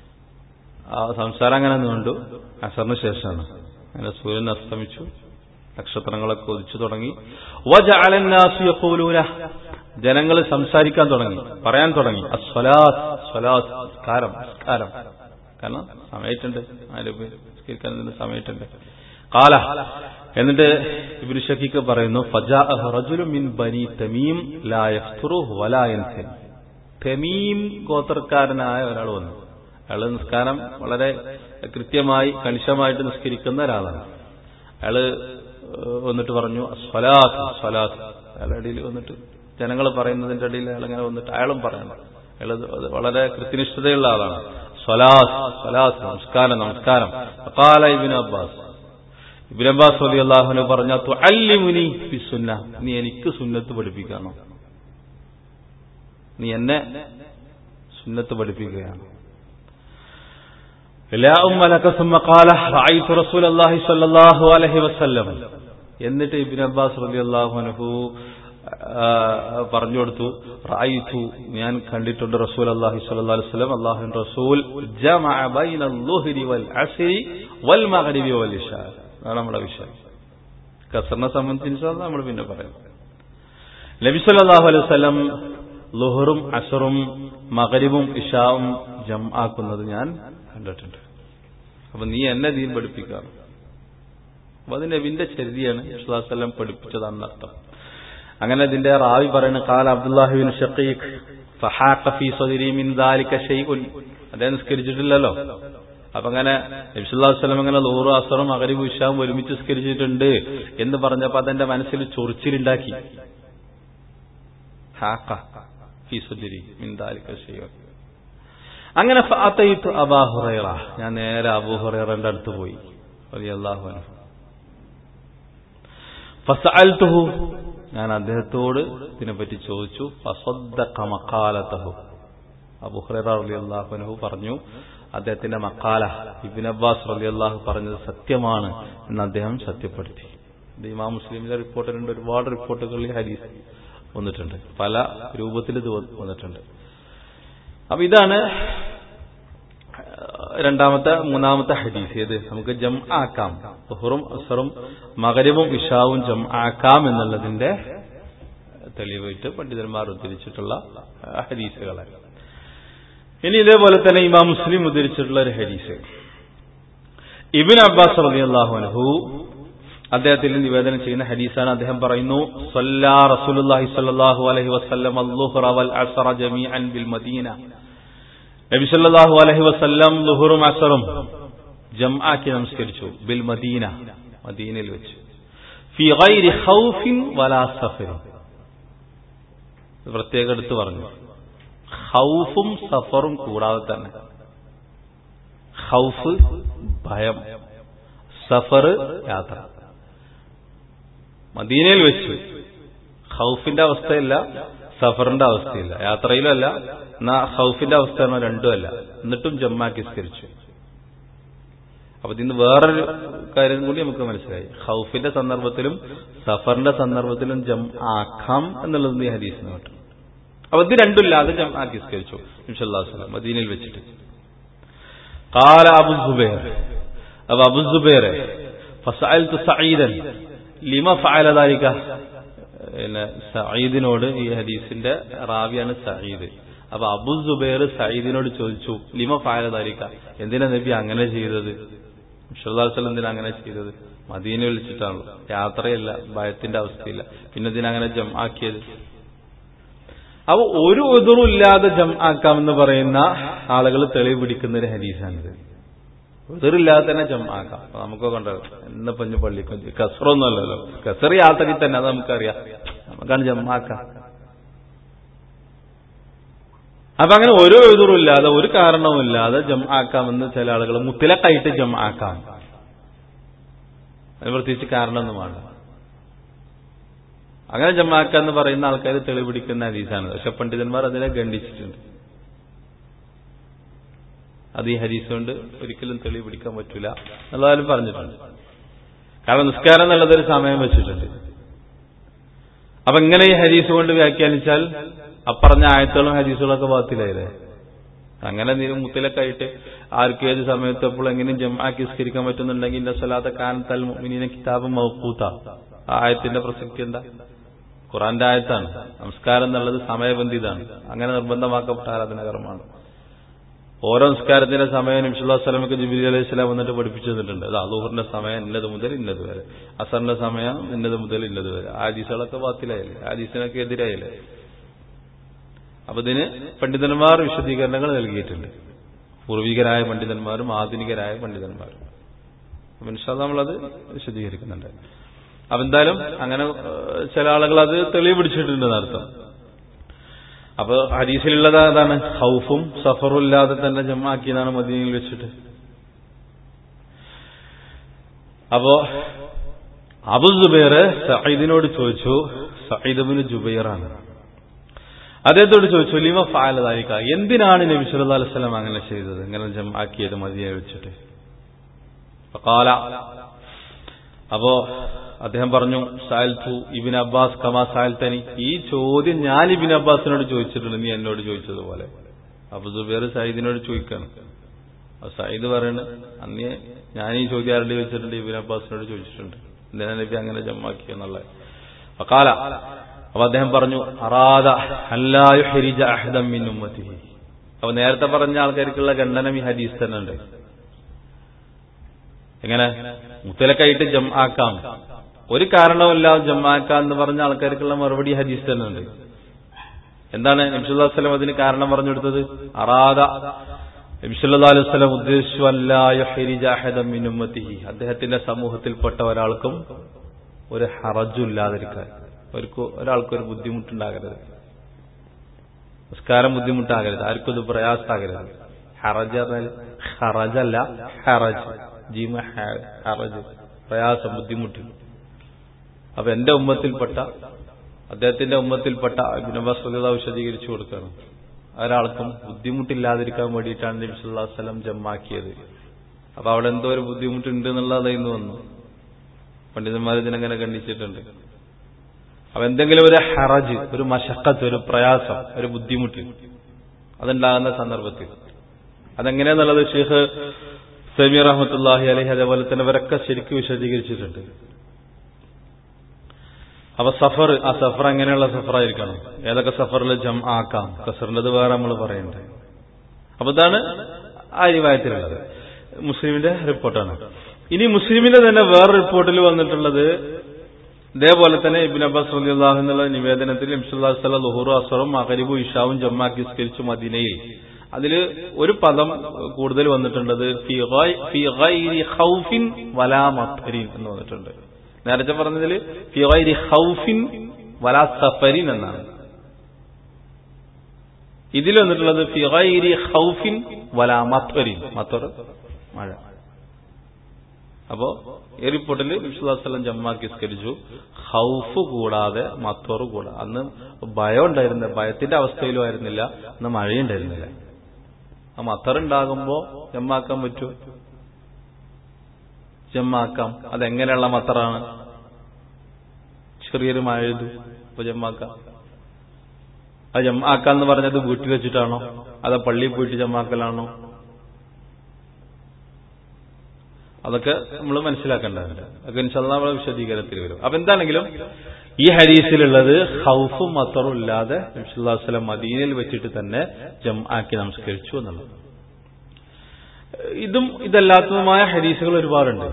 ആ സംസാരം അങ്ങനെ നീണ്ടു. അസറിന് ശേഷമാണ്, അങ്ങനെ സൂര്യൻ അസ്തമിച്ചു, നക്ഷത്രങ്ങളൊക്കെ ഉദിച്ചു തുടങ്ങി. വജഅല അന്നാസു യഖൂലൂന, ജനങ്ങൾ സംസാരിക്കാൻ തുടങ്ങി, പറയാൻ തുടങ്ങി. അസ്സലാത്ത് സ്വലാത്ത്, നിസ്കാരം നിസ്കാരം, കാരണം സമയത്തുണ്ട്, നിസ്കരിക്കാൻ സമയത്തുണ്ട്. ഖാല, എന്നിട്ട് ഇബ്നു ശഖീഖ് പറയുന്നു, ഫജാഅ റജുലുൻ മിൻ ബനി തമീം ലാ യഫ്തുറു വലാ യൻസിൻ. തമീം ഗോത്രക്കാരനായ ഒരാൾ വന്നു. അയാൾ നിസ്കാരം വളരെ കൃത്യമായി കണിശമായിട്ട് നിസ്കരിക്കുന്ന ഒരാളാണ്. അയാള് വന്നിട്ട് പറഞ്ഞു സ്വലാത്ത് സ്വലാത്ത്. അയാളുടെ ഇടയിൽ വന്നിട്ട് ജനങ്ങൾ പറയുന്നതിന്റെ ഇടയിൽ അയാൾ ഇങ്ങനെ വന്നിട്ട് അയാളും പറയണം. അയാൾ വളരെ കൃത്യനിഷ്ഠതയുള്ള ആളാണ്. സ്വലാത്ത് സ്വലാത്ത്, നമസ്കാരം നമസ്കാരം. ഖാല ഇബ്നു അബ്ബാസ്, ഇബ്നു അബ്ബാസ് റളിയല്ലാഹു അൻഹു പറഞ്ഞു, തുഅല്ലിമുനി ബിസുന്ന, നീ എനിക്ക് സുന്നത്ത് പഠിപ്പിക്കാണോ, നീ എന്നെ സുന്നത്ത് പഠിപ്പിക്കുകയാണ്. എന്നിട്ട് ഇബ്നു അബ്ബാസ് റളിയല്ലാഹു അൻഹു പറഞ്ഞു കൊടുത്തു, റഅയ്തു, ഞാൻ കണ്ടിട്ടുണ്ട് റസൂലുള്ളാഹി സ്വല്ലല്ലാഹു അലൈഹി വസല്ലം, അല്ലാഹുവിന്റെ റസൂൽ ജമഅ ബൈനൽ ളുഹ്രി വൽ അസ്രി വൽ മഗ്രിബി വൽ ഇശാ. അതാണ് നമ്മുടെ വിഷയം. കസറിനെ സംബന്ധിച്ച് ഇൻഷാ അല്ലാഹ് നമ്മൾ പിന്നെ പറയാം. നബി സല്ലല്ലാഹു അലൈഹി വസല്ലം ളുഹറും അസ്റും മഗ്രിബും ഇശാവും ജംആക്കുന്നത് ഞാൻ കണ്ടിട്ടുണ്ട്. അപ്പൊ നീ എന്നെ ദീൻ പഠിപ്പിക്കുക. അപ്പൊ അത് നബിന്റെ ചര്യയാണ്, റസൂലുള്ളാഹി സ്വല്ലല്ലാഹു അലൈഹി വസല്ലം പഠിപ്പിച്ചതാണെന്ന് അർത്ഥം. അങ്ങനെ ഇതിന്റെ റാവി പറയുന്ന ഖാല അബ്ദുല്ലാഹി ബിൻ ഷഖീഖ് ഫഹാഖ ഫീ സദരി മിൻ ദാലിക ഷൈഉൻ, അദ്ദേഹം നിസ്കരിച്ചിട്ടില്ലല്ലോ. അപ്പൊ അങ്ങനെ നബി സല്ലല്ലാഹു അലൈഹി വസല്ലം അങ്ങനെ ളുഹറും അസ്റും മഗ്രിബും ഇശാവും ഒരുമിച്ച് നിസ്കരിച്ചിട്ടുണ്ട് എന്ന് പറഞ്ഞപ്പോൾ അതെന്റെ മനസ്സിൽ ചൊറിച്ചിലുണ്ടാക്കി. ഹാഖ ഫീ സദരി മിൻ ദാലിക ഷൈഉൻ. അങ്ങനെ ഫഅതൈതു അബൂ ഹുറൈറ, ഞാൻ നേരെ അബൂ ഹുറൈറയുടെ അടുത്ത് പോയി റളിയല്ലാഹു അൻഹു. ഫസഅൽതുഹു, ഞാൻ അദ്ദേഹത്തോട് ഇതിനെപ്പറ്റി ചോദിച്ചു. ഫസദ്ദഖ മഖാലതഹു, അബൂ ഹുറൈറ റളിയല്ലാഹു അൻഹു പറഞ്ഞു അദ്ദേഹത്തിന്റെ മഖാല ഇബ്നു അബ്ബാസ് റളിയല്ലാഹു പറഞ്ഞത് സത്യമാണ് എന്ന് അദ്ദേഹം സത്യപ്പെടുത്തി. ഇത് ഇമാം മുസ്ലിമിന്റെ റിപ്പോർട്ടിലുണ്ട്. ഒരുപാട് റിപ്പോർട്ടുകളിൽ ഹദീസ് വന്നിട്ടുണ്ട്, പല രൂപത്തിൽ ഇത് വന്നിട്ടുണ്ട്. അപ്പൊ ഇതാണ് മൂന്നാമത്തെ ഹദീസ്. ഏത് നമുക്ക് ജംആക്കാം, ളുഹറും അസ്റും മഗ്രിബും ഇശാവും ജംആക്കാം എന്നുള്ളതിന്റെ തെളിവായിട്ട് പണ്ഡിതന്മാർ ഉദ്ധരിച്ചിട്ടുള്ള ഹദീസുകളാണ്. ഇനി ഇതേപോലെ തന്നെ ഇമാം മുസ്ലിം ഉദ്ധരിച്ചിട്ടുള്ള ഒരു ഹദീസ്, ഇബ്നു അബ്ബാസ് റളിയല്ലാഹു അൻഹു അദ്ദേഹത്തിൽ നിവേദനം ചെയ്യുന്ന ഹദീസാണ്. അദ്ദേഹം പറയുന്നു, സല്ലല്ലാ റസൂലുള്ളാഹി സ്വല്ലല്ലാഹു അലൈഹി വസല്ലം അൽ-ളുഹ്റ വൽ അസ്റ ജമീഅൻ ബിൽ മദീന. നബി സല്ലല്ലാഹു അലൈഹി വസല്ലം ളുഹറും അസ്റും ജംആക്കി നമസ്കരിച്ചു. ബിൽ മദീന, മദീനയിൽ വെച്ച്. ഫീ ഗൈരി ഖൗഫിൻ വലാ സഫർ, പ്രത്യേകം എടുത്ത് പറഞ്ഞു. ഖൗഫും സഫറും കൂടാതെ തന്നെ. ഖൗഫ് ഭയം, സഫർ യാത്ര. മദീനയിൽ വെച്ച് ഖൗഫിന്റെ അവസ്ഥയില്ല, സഫറിന്റെ അവസ്ഥയില്ല, യാത്രയിലും അല്ല, എന്നാ ഖൗഫിന്റെ അവസ്ഥ രണ്ടും അല്ല. എന്നിട്ടും ജംആക്കി നിസ്കരിച്ചു. അപ്പൊ ഇതിന് വേറൊരു കാര്യം കൂടി നമുക്ക് മനസ്സിലായി. ഖൗഫിന്റെ സന്ദർഭത്തിലും സഫറിന്റെ സന്ദർഭത്തിലും ജംആക്കാം എന്നുള്ളത് ഈ ഹദീസിന് കിട്ടും. അപ്പൊ ഇത് രണ്ടുമില്ലാതെ ജംആക്കി നിസ്കരിച്ചു നബി സല്ലല്ലാഹു അലൈഹി വസല്ലം മദീനയിൽ വെച്ചിട്ട്. ഖാല അബൂ സുബൈർ, അപ്പൊ അബൂ സുബൈർ ഫസഅൽതു സഈദൻ ലിമ ഫഅല ദാലിക, സഈദിനോട്, ഈ ഹദീസിന്റെ റാവിയാണ് സഈദ്. അപ്പൊ അബൂ സുബൈർ സഈദിനോട് ചോദിച്ചു, ലിമ ഫഅല ദാലിക, എന്തിനാ നബി അങ്ങനെ ചെയ്തത്? സല്ലല്ലാഹു അലൈഹി വസല്ലം എന്തിനാ അങ്ങനെ ചെയ്തത്? മദീനയിൽ വെച്ചിട്ടാണല്ലോ, യാത്രയില്ല, ഭയത്തിന്റെ അവസ്ഥയില്ല, പിന്നെ എന്തിനങ്ങനെ ജംആക്കിയത്? അപ്പൊ ഒരു ഉദുറും ഇല്ലാതെ ജംആക്കാമെന്ന് പറയുന്ന ആളുകൾ തെളിവ് പിടിക്കുന്ന ഒരു ഹദീസാണിത്. ഉദുറില്ലാതെ തന്നെ ജംആക്കാം. അപ്പൊ നമുക്കൊക്കെ ഉണ്ടാവും, എന്ന പഞ്ഞ് പള്ളിക്ക് കസറൊന്നും അല്ലല്ലോ, കസർ യാത്രയിൽ തന്നെ, അത് നമുക്കറിയാം, നമുക്കാണ് ജംആക്കാം. അപ്പൊ അങ്ങനെ ഒരു ഉദുറും ഇല്ലാതെ ഒരു കാരണവും ഇല്ലാതെ ജംആക്കാമെന്ന് ചില ആളുകൾ മുത്തലഖായിട്ട് ജംആക്കാം, അതിന് പ്രത്യേകിച്ച് കാരണമൊന്നും വേണ്ട. അങ്ങനെ ജംആക്കാന്ന് പറയുന്ന ആൾക്കാർ തെളിവ് പിടിക്കുന്ന ഹദീസാണ്. പക്ഷെ പണ്ഡിതന്മാർ അതിനെ ഖണ്ഡിച്ചിട്ടുണ്ട്. അത് ഈ ഹദീസ് കൊണ്ട് ഒരിക്കലും തെളിവ് പിടിക്കാൻ പറ്റൂല എന്നുള്ളതായാലും പറഞ്ഞിട്ടുണ്ട്. കാരണം നിസ്കാരം എന്നുള്ളതൊരു സമയം വെച്ചിട്ടുണ്ട്. അപ്പൊ ഇങ്ങനെ ഈ ഹദീസ് കൊണ്ട് വ്യാഖ്യാനിച്ചാൽ അപ്പറഞ്ഞ ആയത്തുകളും ഹദീസുകളൊക്കെ ബാത്തിലായില്ലേ? അങ്ങനെ മുത്തലൊക്കെ ആയിട്ട് ആർക്കും ഏത് സമയത്ത് എപ്പോൾ എങ്ങനെയും ജംആക്കി നിസ്കരിക്കാൻ പറ്റുന്നുണ്ടെങ്കിൽ ഇന്ന സ്വലാത്ത കാനത്തൽ മുഅ്മിനീന കിതാബൻ മൗഖൂത. ആ ആയത്തിന്റെ പ്രസക്തി എന്താ? ഖുർആന്റെ ആയത്താണ്. നമസ്കാരം എന്നുള്ളത് സമയബന്ധിതാണ്, അങ്ങനെ നിർബന്ധമാക്കപ്പെട്ട ആരാധനാകർമ്മമാണ്. ഓരോ നിസ്കാരത്തിന്റെ സമയം നബി സല്ലല്ലാഹു അലൈഹി വസല്ലമക്ക് ജിബ്രീൽ അലൈഹിസ്സലാം വന്നിട്ട് പഠിപ്പിച്ചു തന്നിട്ടുണ്ട്. അതാ ളുഹറിന്റെ സമയം ഇന്നത് മുതൽ ഇന്നത് വരെ, അസറിന്റെ സമയം ഇന്നത് മുതൽ ഇന്നത് വരെ. ആ ഹദീസുകളൊക്കെ ബാത്തിലായില്ലേ, ആ ഹദീസിനൊക്കെ എതിരായില്ലേ? അപ്പൊ ഇതിന് പണ്ഡിതന്മാർ വിശദീകരണങ്ങൾ നൽകിയിട്ടുണ്ട്, പൂർവികരായ പണ്ഡിതന്മാരും ആധുനികരായ പണ്ഡിതന്മാരും. അപ്പൊ ഇൻഷാ അല്ലാഹ് നമ്മളത് വിശദീകരിക്കുന്നുണ്ട്. അപ്പൊ എന്തായാലും അങ്ങനെ ചില ആളുകൾ അത് തെളിവ് പിടിച്ചിട്ടുണ്ട് എന്നർത്ഥം. അപ്പൊ ഹദീസിലുള്ളത് അതാണ്, ഖൗഫും സഫറും ഇല്ലാതെ തന്നെ ജംആക്കിയതാണ് മദീനയിൽ വെച്ചിട്ട്. അപ്പോ അബൂ സുബൈർ സഈദിനോട് ചോദിച്ചു, സഈദ് ഇബ്നു ജുബൈറാണ്, അദ്ദേഹത്തോട് ചോദിച്ചു, ലിമ ഫഅല ദാലിക, എന്തിനാണ് നബി സല്ലല്ലാഹു അലൈഹി വസല്ലം അങ്ങനെ ചെയ്തത്, ഇങ്ങനെ ജംആക്കിയത് മദീനയിൽ വെച്ചിട്ട്? ഫഖാല, അപ്പോ അദ്ദേഹം പറഞ്ഞു, സഅൽതു ഇബ്നു അബ്ബാസ് കമാ സഅൽതനി, ഈ ചോദ്യം ഞാൻ ഇബ്നു അബ്ബാസിനോട് ചോദിച്ചിട്ടുണ്ട്, നീ എന്നോട് ചോദിച്ചതുപോലെ. അബൂ സുബൈർ സഈദിനോട് ചോദിക്കാണ്. സഈദ് പറയണ്, അന്നേ ഞാൻ ഈ ചോദ്യം ആരോട് ചോദിച്ചിട്ടുണ്ട്? ഇബ്നു അബ്ബാസിനോട് ചോദിച്ചിട്ടുണ്ട്, എന്തിനാ നബി അങ്ങനെ ജംആക്കിയെന്നുള്ളത്. ഫഖാല, അപ്പൊ അദ്ദേഹം പറഞ്ഞു, അറാദ അല്ലാ യുഹ്രിജ അഹദൻ മിൻ ഉമ്മത്തിഹി. അപ്പൊ നേരത്തെ പറഞ്ഞ ആൾക്കാർക്കുള്ള ഖണ്ഡനം ഈ ഹദീസ് തന്നെ ഉണ്ട്. എങ്ങനെ മുത്തലക്കായിട്ട് ജംആക്കാം, ഒരു കാരണവുമില്ലാതെ ജംആക്കാം എന്ന് പറഞ്ഞ ആൾക്കാർക്കുള്ള മറുപടി ഹദീസ് തന്നെ ഉണ്ട്. എന്താണ് നബി സല്ലല്ലാഹു അലൈഹി വസല്ലം അതിന് കാരണം പറഞ്ഞു കൊടുത്തത്? അറാദ, നബി സല്ലല്ലാഹു അലൈഹി വസല്ലം ഉദ്ദേശിച്ചു, അല്ലാ യുഹ്രിജ അഹദൻ മിൻ ഉമ്മത്തിഹി, അദ്ദേഹത്തിന്റെ സമൂഹത്തിൽപ്പെട്ട ഒരാൾക്കും ഒരു ഹറജുമില്ലാതിരിക്കാൻ, ഒരാൾക്കൊരു ബുദ്ധിമുട്ടുണ്ടാകരുത്, നിസ്കാരം ബുദ്ധിമുട്ടാകരുത്, ആർക്കും ഇത് പ്രയാസമാകരുത്. ഹറജ് പറഞ്ഞാൽ ഹറജല്ല, ഹറജ്, ജീമ ഹറജ്, പ്രയാസം, ബുദ്ധിമുട്ട്. അപ്പൊ എന്റെ ഉമ്മത്തിൽപ്പെട്ട, അദ്ദേഹത്തിന്റെ ഉമ്മത്തിൽപ്പെട്ട ഇബ്നു അബ്ബാസ് റളിയല്ലാഹു അൻഹു വിശദീകരിച്ചു കൊടുക്കണം, ഒരാൾക്കും ബുദ്ധിമുട്ടില്ലാതിരിക്കാൻ വേണ്ടിയിട്ടാണ് നബി സല്ലല്ലാഹു അലൈഹി വസല്ലം ജംആക്കിയത്. അപ്പൊ അവിടെ എന്തോ ഒരു ബുദ്ധിമുട്ടുണ്ട് എന്നുള്ളത് അതിന്ന് വന്നു. പണ്ഡിതന്മാർ ഇതിനെങ്ങനെ ഖണ്ഡിച്ചിട്ടുണ്ട്. അപ്പൊ എന്തെങ്കിലും ഒരു ഹറജ്, ഒരു മശഖത്ത്, ഒരു പ്രയാസം, ഒരു ബുദ്ധിമുട്ട് അതുണ്ടാകുന്ന സന്ദർഭത്തിൽ അതെങ്ങനെയാന്നുള്ളത് ഷെയ്ഖ് സമീർ റഹ്മത്തുള്ളാഹി അലൈഹി അതേപോലെ തന്നെ ഇവരൊക്കെ ശരിക്കും വിശദീകരിച്ചിട്ടുണ്ട്. അപ്പൊ സഫർ, ആ സഫർ എങ്ങനെയുള്ള സഫറായിരിക്കണം, ഏതൊക്കെ സഫറിൽ ജംആക്കാം, കസറിൻ്റെത് വേറെ നമ്മൾ പറയണ്ടേ. അപ്പൊ ഇതാണ് ആ റിവായത്തിലുള്ളത്. മുസ്ലിമിന്റെ റിപ്പോർട്ടാണ്. ഇനി മുസ്ലിമിന്റെ തന്നെ വേറെ റിപ്പോർട്ടിൽ വന്നിട്ടുള്ളത് ഇതേപോലെ തന്നെ ഇബ്നു അബ്ബാസ് റളിയല്ലാഹു അൻഹു നിവേദനത്തിൽ നബി സല്ലല്ലാഹു അലൈഹി വസല്ലം ളുഹുറും അസ്റും മഗ്രിബും ഇശാവും ജംആക്കി നിസ്കരിച്ചു മദീനയിൽ. അതില് ഒരു പദം കൂടുതൽ വന്നിട്ടുള്ളത് ഫി ഗൈരി ഖൗഫിൻ വലാ മത്ഫരിൻ എന്ന് വന്നിട്ടുണ്ട്. നേരത്തെ പറഞ്ഞതിൽ ഫി ഗൈരി ഖൗഫിൻ വലാ സഫരിൻ എന്നാണ്. ഇതിൽ വന്നിട്ടുള്ളത് ഫി ഗൈരി ഖൗഫിൻ വലാ മത്ഫരിൻ, മത്വർ മഴ. അപ്പോ ഈ റിപ്പോർട്ടിൽ നബി സല്ലല്ലാഹു അലൈഹി വസല്ലം ജംആക്കി നിസ്കരിച്ചു, ഖൗഫ് കൂടാതെ, മത്വർ കൂടാതെ. അന്ന് ഭയം ഉണ്ടായിരുന്നില്ല, ഭയത്തിന്റെ അവസ്ഥയിലും ആയിരുന്നില്ല, അന്ന് മഴയുണ്ടായിരുന്നില്ല. ആ മത്വർ ഉണ്ടാകുമ്പോ ജംആക്കാൻ പറ്റൂ, ജംആക്കാം. അതെങ്ങനെയുള്ള മത്വറാണ്? ചെറിയൊരു മഴ എഴുതു, അപ്പൊ ജംആക്കാം. അത് ജംആക്കാന്ന് പറഞ്ഞത് വീട്ടിൽ വെച്ചിട്ടാണോ അതോ പള്ളിയിൽ പോയിട്ട് ജംആക്കലാണോ? അതൊക്കെ നമ്മൾ മനസ്സിലാക്കേണ്ടതുണ്ട്. അതൊക്കെ ഇൻഷാ അല്ലാഹ് നമ്മളെ വിശദീകരണത്തിൽ വരും. അപ്പൊ എന്താണെങ്കിലും ഈ ഹദീസിലുള്ളത് ഖൗഫും മത്വറും ഇല്ലാതെ നബി സല്ലല്ലാഹു അലൈഹി വസല്ലം മദീനയിൽ വെച്ചിട്ട് തന്നെ ജംആക്കി നമസ്കരിച്ചു എന്നുള്ളത്. ഇതല്ലാത്തതുമായ ഹദീസുകൾ ഒരുപാടുണ്ട്.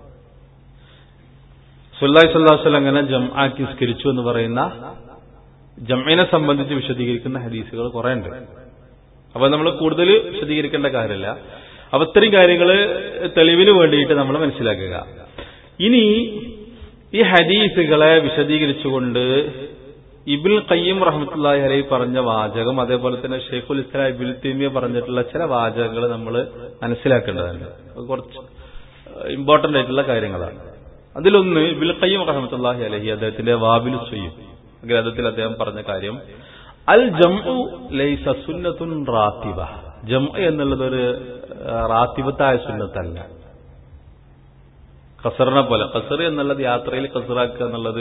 റസൂലുള്ളാഹി സ്വല്ലല്ലാഹു അലൈഹി വസല്ലം അങ്ങനെ ജംആക്കി നിസ്കരിച്ചു എന്ന് പറയുന്ന ജംഇനെ സംബന്ധിച്ച് വിശദീകരിക്കുന്ന ഹദീസുകൾ കുറെ ഉണ്ട്. അപ്പൊ നമ്മൾ കൂടുതൽ വിശദീകരിക്കേണ്ട കാര്യമില്ല. അപ്പൊ ഇത്രയും കാര്യങ്ങൾ തെളിവിന് വേണ്ടിയിട്ട് നമ്മൾ മനസ്സിലാക്കുക. ഇനി ഈ ഹദീസുകളെ വിശദീകരിച്ചുകൊണ്ട് ഇബ്നുൽ ഖയ്യിം റഹ്മത്തുള്ളാഹി അലൈഹി പറഞ്ഞ വാചകം, അതേപോലെ തന്നെ ഷെയ്ഖുൽ ഇസ്ലാം ഇബ്നു തൈമിയ്യ പറഞ്ഞിട്ടുള്ള ചില വാചകങ്ങൾ നമ്മൾ മനസ്സിലാക്കേണ്ടതുണ്ട്. കുറച്ച് ഇമ്പോർട്ടന്റ് ആയിട്ടുള്ള കാര്യങ്ങളാണ്. അതിലൊന്ന് ഇബ്നുൽ ഖയ്യിം റഹ്മത്തുള്ളാഹി അലൈഹി അദ്ദേഹത്തിന്റെ വാബിലു സയ്യിം ഗ്രന്ഥത്തിൽ അദ്ദേഹം പറഞ്ഞ കാര്യം, അൽ ജംഉ ലൈസ സുന്നത്തുൻ റാത്തിബ. ജംഉ എന്നുള്ളത് ഒരു റാത്തിബത്തായ സുന്നത്തല്ല. ഖസറിനെ പോലെ, ഖസർ എന്നുള്ളത് യാത്രയിൽ ഖസറാക്കുക എന്നുള്ളത്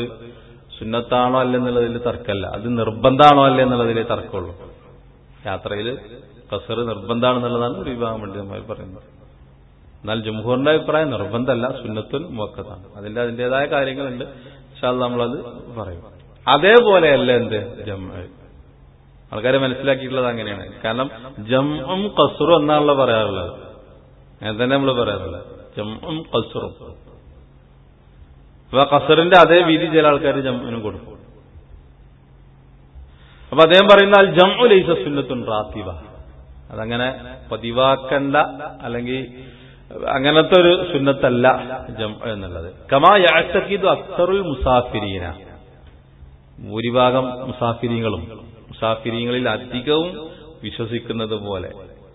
സുന്നത്താണോ അല്ലെന്നുള്ളതിൽ തർക്കമല്ല, അത് നിർബന്ധമാണോ അല്ല എന്നുള്ളതിലേ തർക്കമുള്ളൂ. യാത്രയിൽ ഖസർ നിർബന്ധമാണെന്നുള്ളതാണ് ഒരു വിഭാഗം പണ്ഡിതന്മാർ പറയുന്നത്. എന്നാൽ ജംഹൂറിന്റെ അഭിപ്രായം നിർബന്ധമല്ല, സുന്നത്തുൽ മുഅക്കദാണ്. അതിന്റേതായ കാര്യങ്ങളുണ്ട്, ഇൻഷാ അല്ലാഹ് നമ്മളത് പറയും. അതേപോലെയല്ല എന്ത് ജംഅ്. ആൾക്കാരെ മനസ്സിലാക്കിയിട്ടുള്ളത് അങ്ങനെയാണ്. കാരണം ജംഉം ഖസ്റും എന്നാണല്ലോ പറയാറുള്ളത്. അങ്ങനെ തന്നെ നമ്മൾ പറയാറുള്ളത്, ജംഉം ഖസ്റും. അപ്പൊ ഖസറിന്റെ അതേ വീതി ചില ആൾക്കാർ ജംഇനും കൊടുക്കും. അപ്പൊ അദ്ദേഹം പറയുന്ന അൽ ജംഉ ലൈസ സുന്നത്തുൻ റാത്തിബ, അതങ്ങനെ പതിവാക്കേണ്ട അല്ലെങ്കിൽ അങ്ങനത്തെ ഒരു സുന്നത്തല്ല ജംഉ എന്നുള്ളത്. കമാ യഅ്തഖിദു അക്സറുൽ മുസാഫിരീന, ഭൂരിഭാഗം മുസാഫിരീങ്ങളിൽ അധികവും വിശ്വസിക്കുന്നത് പോലെ.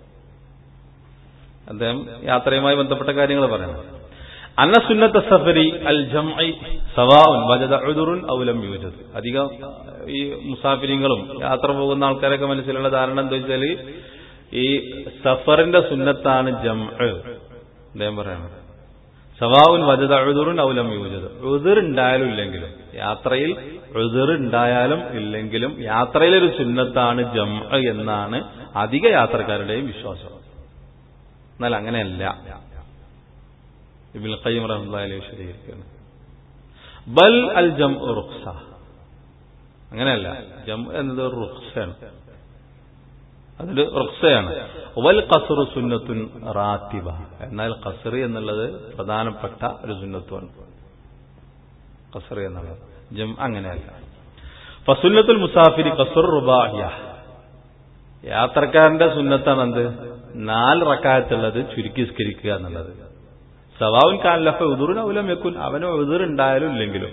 അദ്ദേഹം യാത്രയുമായി ബന്ധപ്പെട്ട കാര്യങ്ങൾ പറയണം. അന്ന സുന്നത്ത സഫരി അൽ ജംഇ സവാഉൻ വജദ ഉദുറുൻ ഔ ലം യൂജദ്. അധികം ഈ മുസാഫിരീങ്ങളും യാത്ര പോകുന്ന ആൾക്കാരൊക്കെ മനസ്സിലുള്ള ധാരണ എന്താ വെച്ചാൽ ഈ സഫറിന്റെ സുന്നത്താണ് ജംഇ. അദ്ദേഹം പറയണം സവാഉൻ വജദ ഉദുറുൻ ഔ ലം യൂജദ്. ഉദുർ ഉണ്ടായാലും ഇല്ലെങ്കിലും, യാത്രയിൽ ഉദുർ ഉണ്ടായാലും ഇല്ലെങ്കിലും യാത്രയിലൊരു സുന്നത്താണ് ജംഇ എന്നാണ് അധിക യാത്രക്കാരുടെയും വിശ്വാസം. എന്നാൽ അങ്ങനെയല്ല. ഇബ്നുൽ ഖയ്യിം റഹ്മത്തുള്ളാഹി അലൈഹി വിശദീകരിക്കുന്നു, ബൽ അൽ ജംഉ റുഖ്സ. അങ്ങനെയല്ല, ജംഉ എന്നത് ഒരു റുഖ്സയാണ്, അതൊരു റുഖ്സയാണ്. വൽ ഖസ്റു സുന്നത്തുൻ റാത്തിബ, എന്നാൽ ഖസ്ർ എന്നുള്ളത് പ്രധാനപ്പെട്ട ഒരു സുന്നത്താണ്. ഖസ്ർ എന്നുള്ളത് ജംഉ അങ്ങനെയല്ല. ഫസുന്നത്തുൽ മുസാഫിരി ഖസ്റു റുബാഇയ, യാത്രക്കാരന്റെ സുന്നത്താണ് എന്ത് 4 റക്അത്തുള്ളത് ചുരുക്കി നിസ്കരിക്കുക എന്നുള്ളത്. സവാഉൻ കാന ലഹു ഉദുറുൻ ഔ ലം യകുൻ, അവന് ഉദുർ ഉണ്ടായാലും ഇല്ലെങ്കിലും.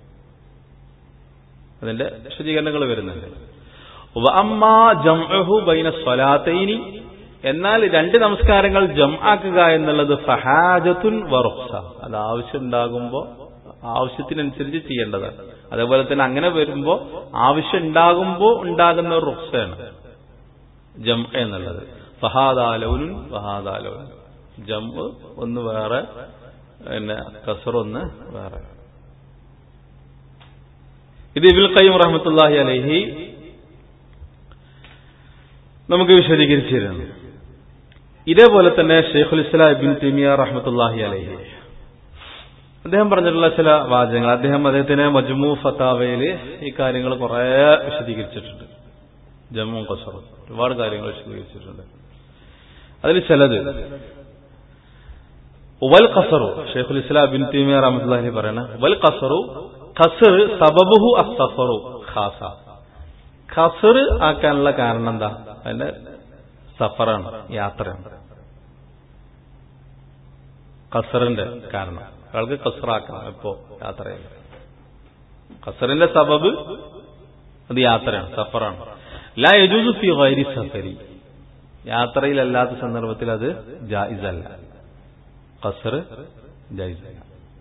അതിന്റെ വിശദീകരണങ്ങൾ വരുന്നുണ്ട്. വഅമ്മാ ജംഉഹു ബൈന സ്വലാത്തൈനി, എന്നാൽ 2 നമസ്കാരങ്ങൾ ജംആക്കുക എന്നുള്ളത് ഫഹാജത്തുൻ വറുഖ്സ, അത് ആവശ്യം ഉണ്ടാകുമ്പോൾ ആവശ്യത്തിനനുസരിച്ച് ചെയ്യേണ്ടതാണ്. അതേപോലെ തന്നെ അങ്ങനെ വരുമ്പോൾ ആവശ്യം ഉണ്ടാകുമ്പോൾ ഉണ്ടാകുന്ന ഒരു റുഖ്സയാണ് ജംഅ എന്നുള്ളത്. ഫഹാദാലൗനുൻ വഹാദാലൗൻ, ജംഅ് ഒന്ന് വേറെ, പിന്നെ ഖസ്ർ ഒന്ന് വേറെ. ഇത് ഇബ്നുൽ ഖയ്യിം റഹ്മത്തുള്ളാഹി അലൈഹി നമുക്ക് വിശദീകരിച്ചു തരുന്നു. ഇതേപോലെ തന്നെ ശൈഖുൽ ഇസ്ലാം ഇബ്നു തൈമിയ്യ റഹ്മത്തുള്ളാഹി അലൈഹി അദ്ദേഹം പറഞ്ഞിട്ടുള്ള ചില വാചകങ്ങൾ, അദ്ദേഹത്തിന്റെ മജ്മൂ ഫതാവയിൽ ഈ കാര്യങ്ങൾ കുറെ വിശദീകരിച്ചിട്ടുണ്ട്. ജംഉ ഖസ്ർ ഒരുപാട് കാര്യങ്ങൾ വിശദീകരിച്ചിട്ടുണ്ട്. അതിൽ ചിലത് വൽ ഖസ്റു, ശൈഖുൽ ഇസ്ലാം ഇബ്നു തൈമിയ്യ റഹ്മത്തുള്ളാഹി അലൈഹി പറയണ വൽ ഖസ്റു, ഖസ്ർ സബബുഹു അസ്സഫറു ഖാസ, ഖസ്ർ ആക്കാനുള്ള കാരണം എന്താ? അതിന്റെ സഫറാണ്, യാത്രയാണ് ഖസ്റിന്റെ കാരണം. അയാൾക്ക് ഖസ്റാക്കണം എപ്പോ? യാത്രയിൽ. ഖസ്റിന്റെ സബബ് അത് യാത്രയാണ്, സഫറാണ്. ലാ യജൂസു ഫി ഗൈരി സഫരി, യാത്രയിലല്ലാത്ത സന്ദർഭത്തിൽ അത് ജായിസല്ല, ഖസ്ർ ജായിസല്ല.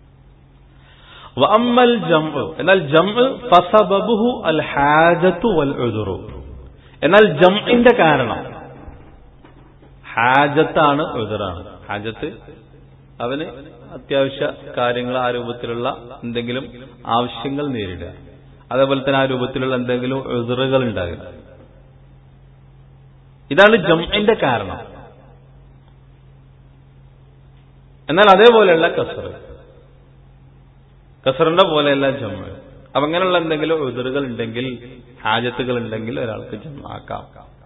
വഅമ്മൽ ജംഉ, എന്നാൽ ജംഉ ഫസബബുഹു അൽ ഹാജത്തു വൽ ഉദ്റു, എന്നാൽ ജംഇന്റെ കാരണം ഹാജത്താണ്, ഉദ്റാണ്. ഹാജത്ത് അവന് അത്യാവശ്യ കാര്യങ്ങൾ, ആ രൂപത്തിലുള്ള എന്തെങ്കിലും ആവശ്യങ്ങൾ നേരിടുക, അതേപോലെ തന്നെ ആ രൂപത്തിലുള്ള എന്തെങ്കിലും ഉദ്റുകൾ ഉണ്ടാകുക, ഇതാണ് ജംഇന്റെ കാരണം. എന്നാൽ അതേപോലെയുള്ള ഖസ്റിന്റെ പോലെയല്ല ജംഉ. അപ്പൊ അങ്ങനെയുള്ള എന്തെങ്കിലും ഉദ്റുകൾ ഉണ്ടെങ്കിൽ, ഹാജത്തുകൾ ഉണ്ടെങ്കിൽ ഒരാൾക്ക് ജംആക്കാം.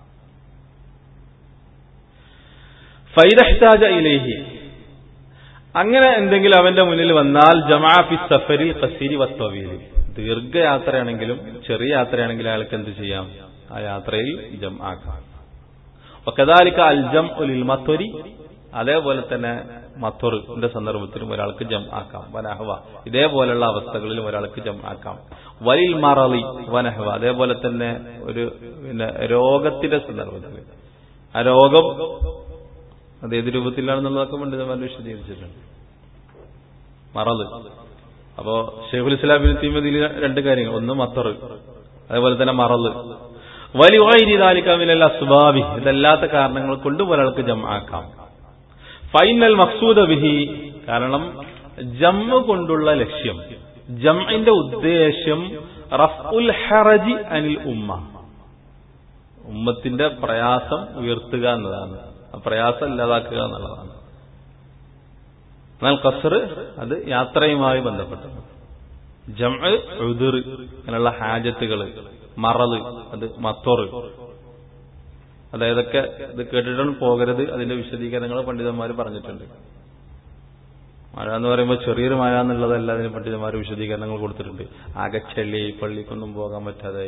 ഫൈദ ഇഹ്താജ ഇലൈഹി, അങ്ങനെ എന്തെങ്കിലും അവന്റെ മുന്നിൽ വന്നാൽ ജമാഅ ഫി സഫരി ഖസീരി വത്തവീലി, ദീർഘയാത്രയാണെങ്കിലും ചെറിയ യാത്രയാണെങ്കിലും അയാൾക്ക് എന്ത് ചെയ്യാം? ആ യാത്രയിൽ ജംആക്കാം. വകദാലിക അൽ ജംഉ ലിൽ മത്വരി, അതേപോലെ തന്നെ മത്വറിന്റെ സന്ദർഭത്തിലും ഒരാൾക്ക് ജംആക്കാം. വനഹവ, ഇതേപോലെയുള്ള അവസ്ഥകളിലും ഒരാൾക്ക് ജംആക്കാം. വലിൽ മറളി വനഹവ, അതേപോലെ തന്നെ ഒരു പിന്നെ രോഗത്തിന്റെ സന്ദർഭത്തിൽ, ആ രോഗം അത് ഏത് രൂപത്തിലാണെന്നുള്ളതൊക്കെ പണ്ഡിതന്മാർ വിശദീകരിച്ചിട്ടുണ്ട്. മറള്, അപ്പോ ശൈഖുൽ ഇസ്ലാം ഇബ്നു തൈമിയ്യ 2 കാര്യങ്ങൾ, ഒന്ന് മത്വർ, അതേപോലെ തന്നെ മറള്. വലി ഗൈരി ദാലിക മിനൽ അസ്ബാബി, ഇതല്ലാത്ത കാരണങ്ങൾ കൊണ്ട് ഒരാൾക്ക് ജംആക്കാം. ഫൈനൽ മഖ്സൂദ ബിഹി, കാരണം ജംഉ കൊണ്ടുള്ള ലക്ഷ്യം, ജംഇന്റെ ഉദ്ദേശം റഫ്ഉൽ ഹറജി അനിൽ ഉമ്മ, ഉമ്മത്തിന്റെ പ്രയാസം ഉയർത്തുക എന്നതാണ്, ആ പ്രയാസം ഇല്ലാതാക്കുക എന്നുള്ളതാണ്. എന്നാൽ ഖസ്ർ അത് യാത്രയുമായി ബന്ധപ്പെട്ടത്. ജംഅ് ഉദ്ർ അങ്ങനെയുള്ള ഹാജത്തുകൾ, മറല്, അത് മത്തോറ്, അതായതൊക്കെ ഇത് കേട്ടിട്ടാണ് പോകരുത്. അതിന്റെ വിശദീകരണങ്ങൾ പണ്ഡിതന്മാർ പറഞ്ഞിട്ടുണ്ട്. മഴ എന്ന് പറയുമ്പോൾ ചെറിയൊരു മഴ എന്നുള്ളതല്ല, അതിന് പണ്ഡിതന്മാർ വിശദീകരണങ്ങൾ കൊടുത്തിട്ടുണ്ട്. ആകെ ചെളി, പള്ളിക്കൊന്നും പോകാൻ പറ്റാതായി,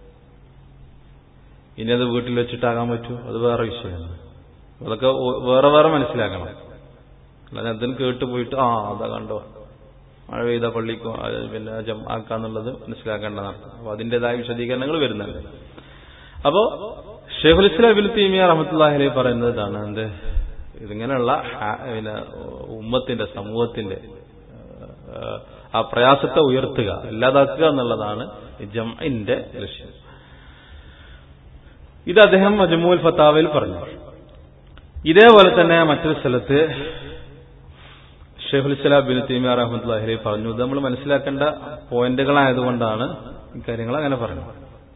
ഇനി അത് വീട്ടിൽ വെച്ചിട്ടാകാൻ പറ്റൂ, അത് വേറെ വിഷയമാണ്. അതൊക്കെ വേറെ വേറെ മനസ്സിലാക്കണം. അല്ലാതെ അതിന് കേട്ടുപോയിട്ട് അതാ കണ്ടോ മഴ പെയ്ത പള്ളിക്കോ പിന്നെ ആക്കാന്നുള്ളത് മനസ്സിലാക്കേണ്ടതാണ്. അപ്പൊ അതിൻ്റെതായ വിശദീകരണങ്ങൾ വരുന്നുണ്ട്. അപ്പോ ശൈഖുൽ ഇസ്ലാം ഇബ്നു തൈമിയ്യ റഹ്മത്തുള്ളാഹി അലൈഹി പറയുന്നതാണ് ഇതിങ്ങനെയുള്ള പിന്നെ ഉമ്മത്തിന്റെ, സമൂഹത്തിന്റെ ആ പ്രയാസത്തെ ഉയർത്തുക, ഇല്ലാതാക്കുക എന്നുള്ളതാണ് ജംഇന്റെ ലക്ഷ്യം. ഇത് അദ്ദേഹം മജ്മൂഉൽ ഫതാവയിൽ പറഞ്ഞു. ഇതേപോലെ തന്നെ മറ്റൊരു സ്ഥലത്ത് ശൈഖുൽ ഇസ്ലാം ഇബ്നു തൈമിയ്യ റഹ്മത്തുള്ളാഹി അലൈഹി പറഞ്ഞു. ഇത് നമ്മൾ മനസ്സിലാക്കേണ്ട പോയിന്റുകളായതുകൊണ്ടാണ് ഇക്കാര്യങ്ങൾ അങ്ങനെ പറഞ്ഞത്.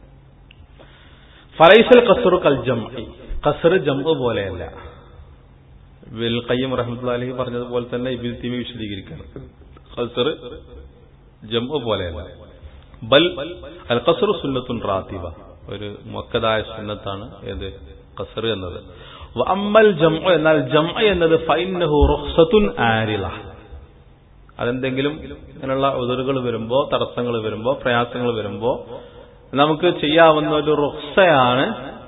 ഫലൈസൽ ഖസ്റു കൽ ജംഇ, ഖസ്ർ ജംഉ പോലെയല്ല. ഇബ്നുൽ ഖയ്യിം റഹ്മത്തുള്ളാഹി അലൈഹി പറഞ്ഞതുപോലെ തന്നെ ഇബ്നു തൈമിയ്യ വിശദീകരിക്കുകയാണ്, ഖസ്ർ ജംഉ പോലെയല്ല. ബൽ അൽ ഖസ്റു സുന്നത്തുൻ റാത്തിബ, ഒരു മുഅക്കദായ സുന്നത്താണ് ഏത് ഖസ്ർ എന്നത്. വഅമ്മൽ ജംഉ, എന്നാൽ ജംഉ എന്നത് ഫഇന്നഹു റുഖ്സത്തുൻ ആരിള, അതെന്തെങ്കിലും ഇങ്ങനെയുള്ള ഉദറുകൾ വരുമ്പോ, തടസ്സങ്ങൾ വരുമ്പോ, പ്രയാസങ്ങൾ വരുമ്പോ നമുക്ക് ചെയ്യാവുന്ന ഒരു റുഖ്സയാണ്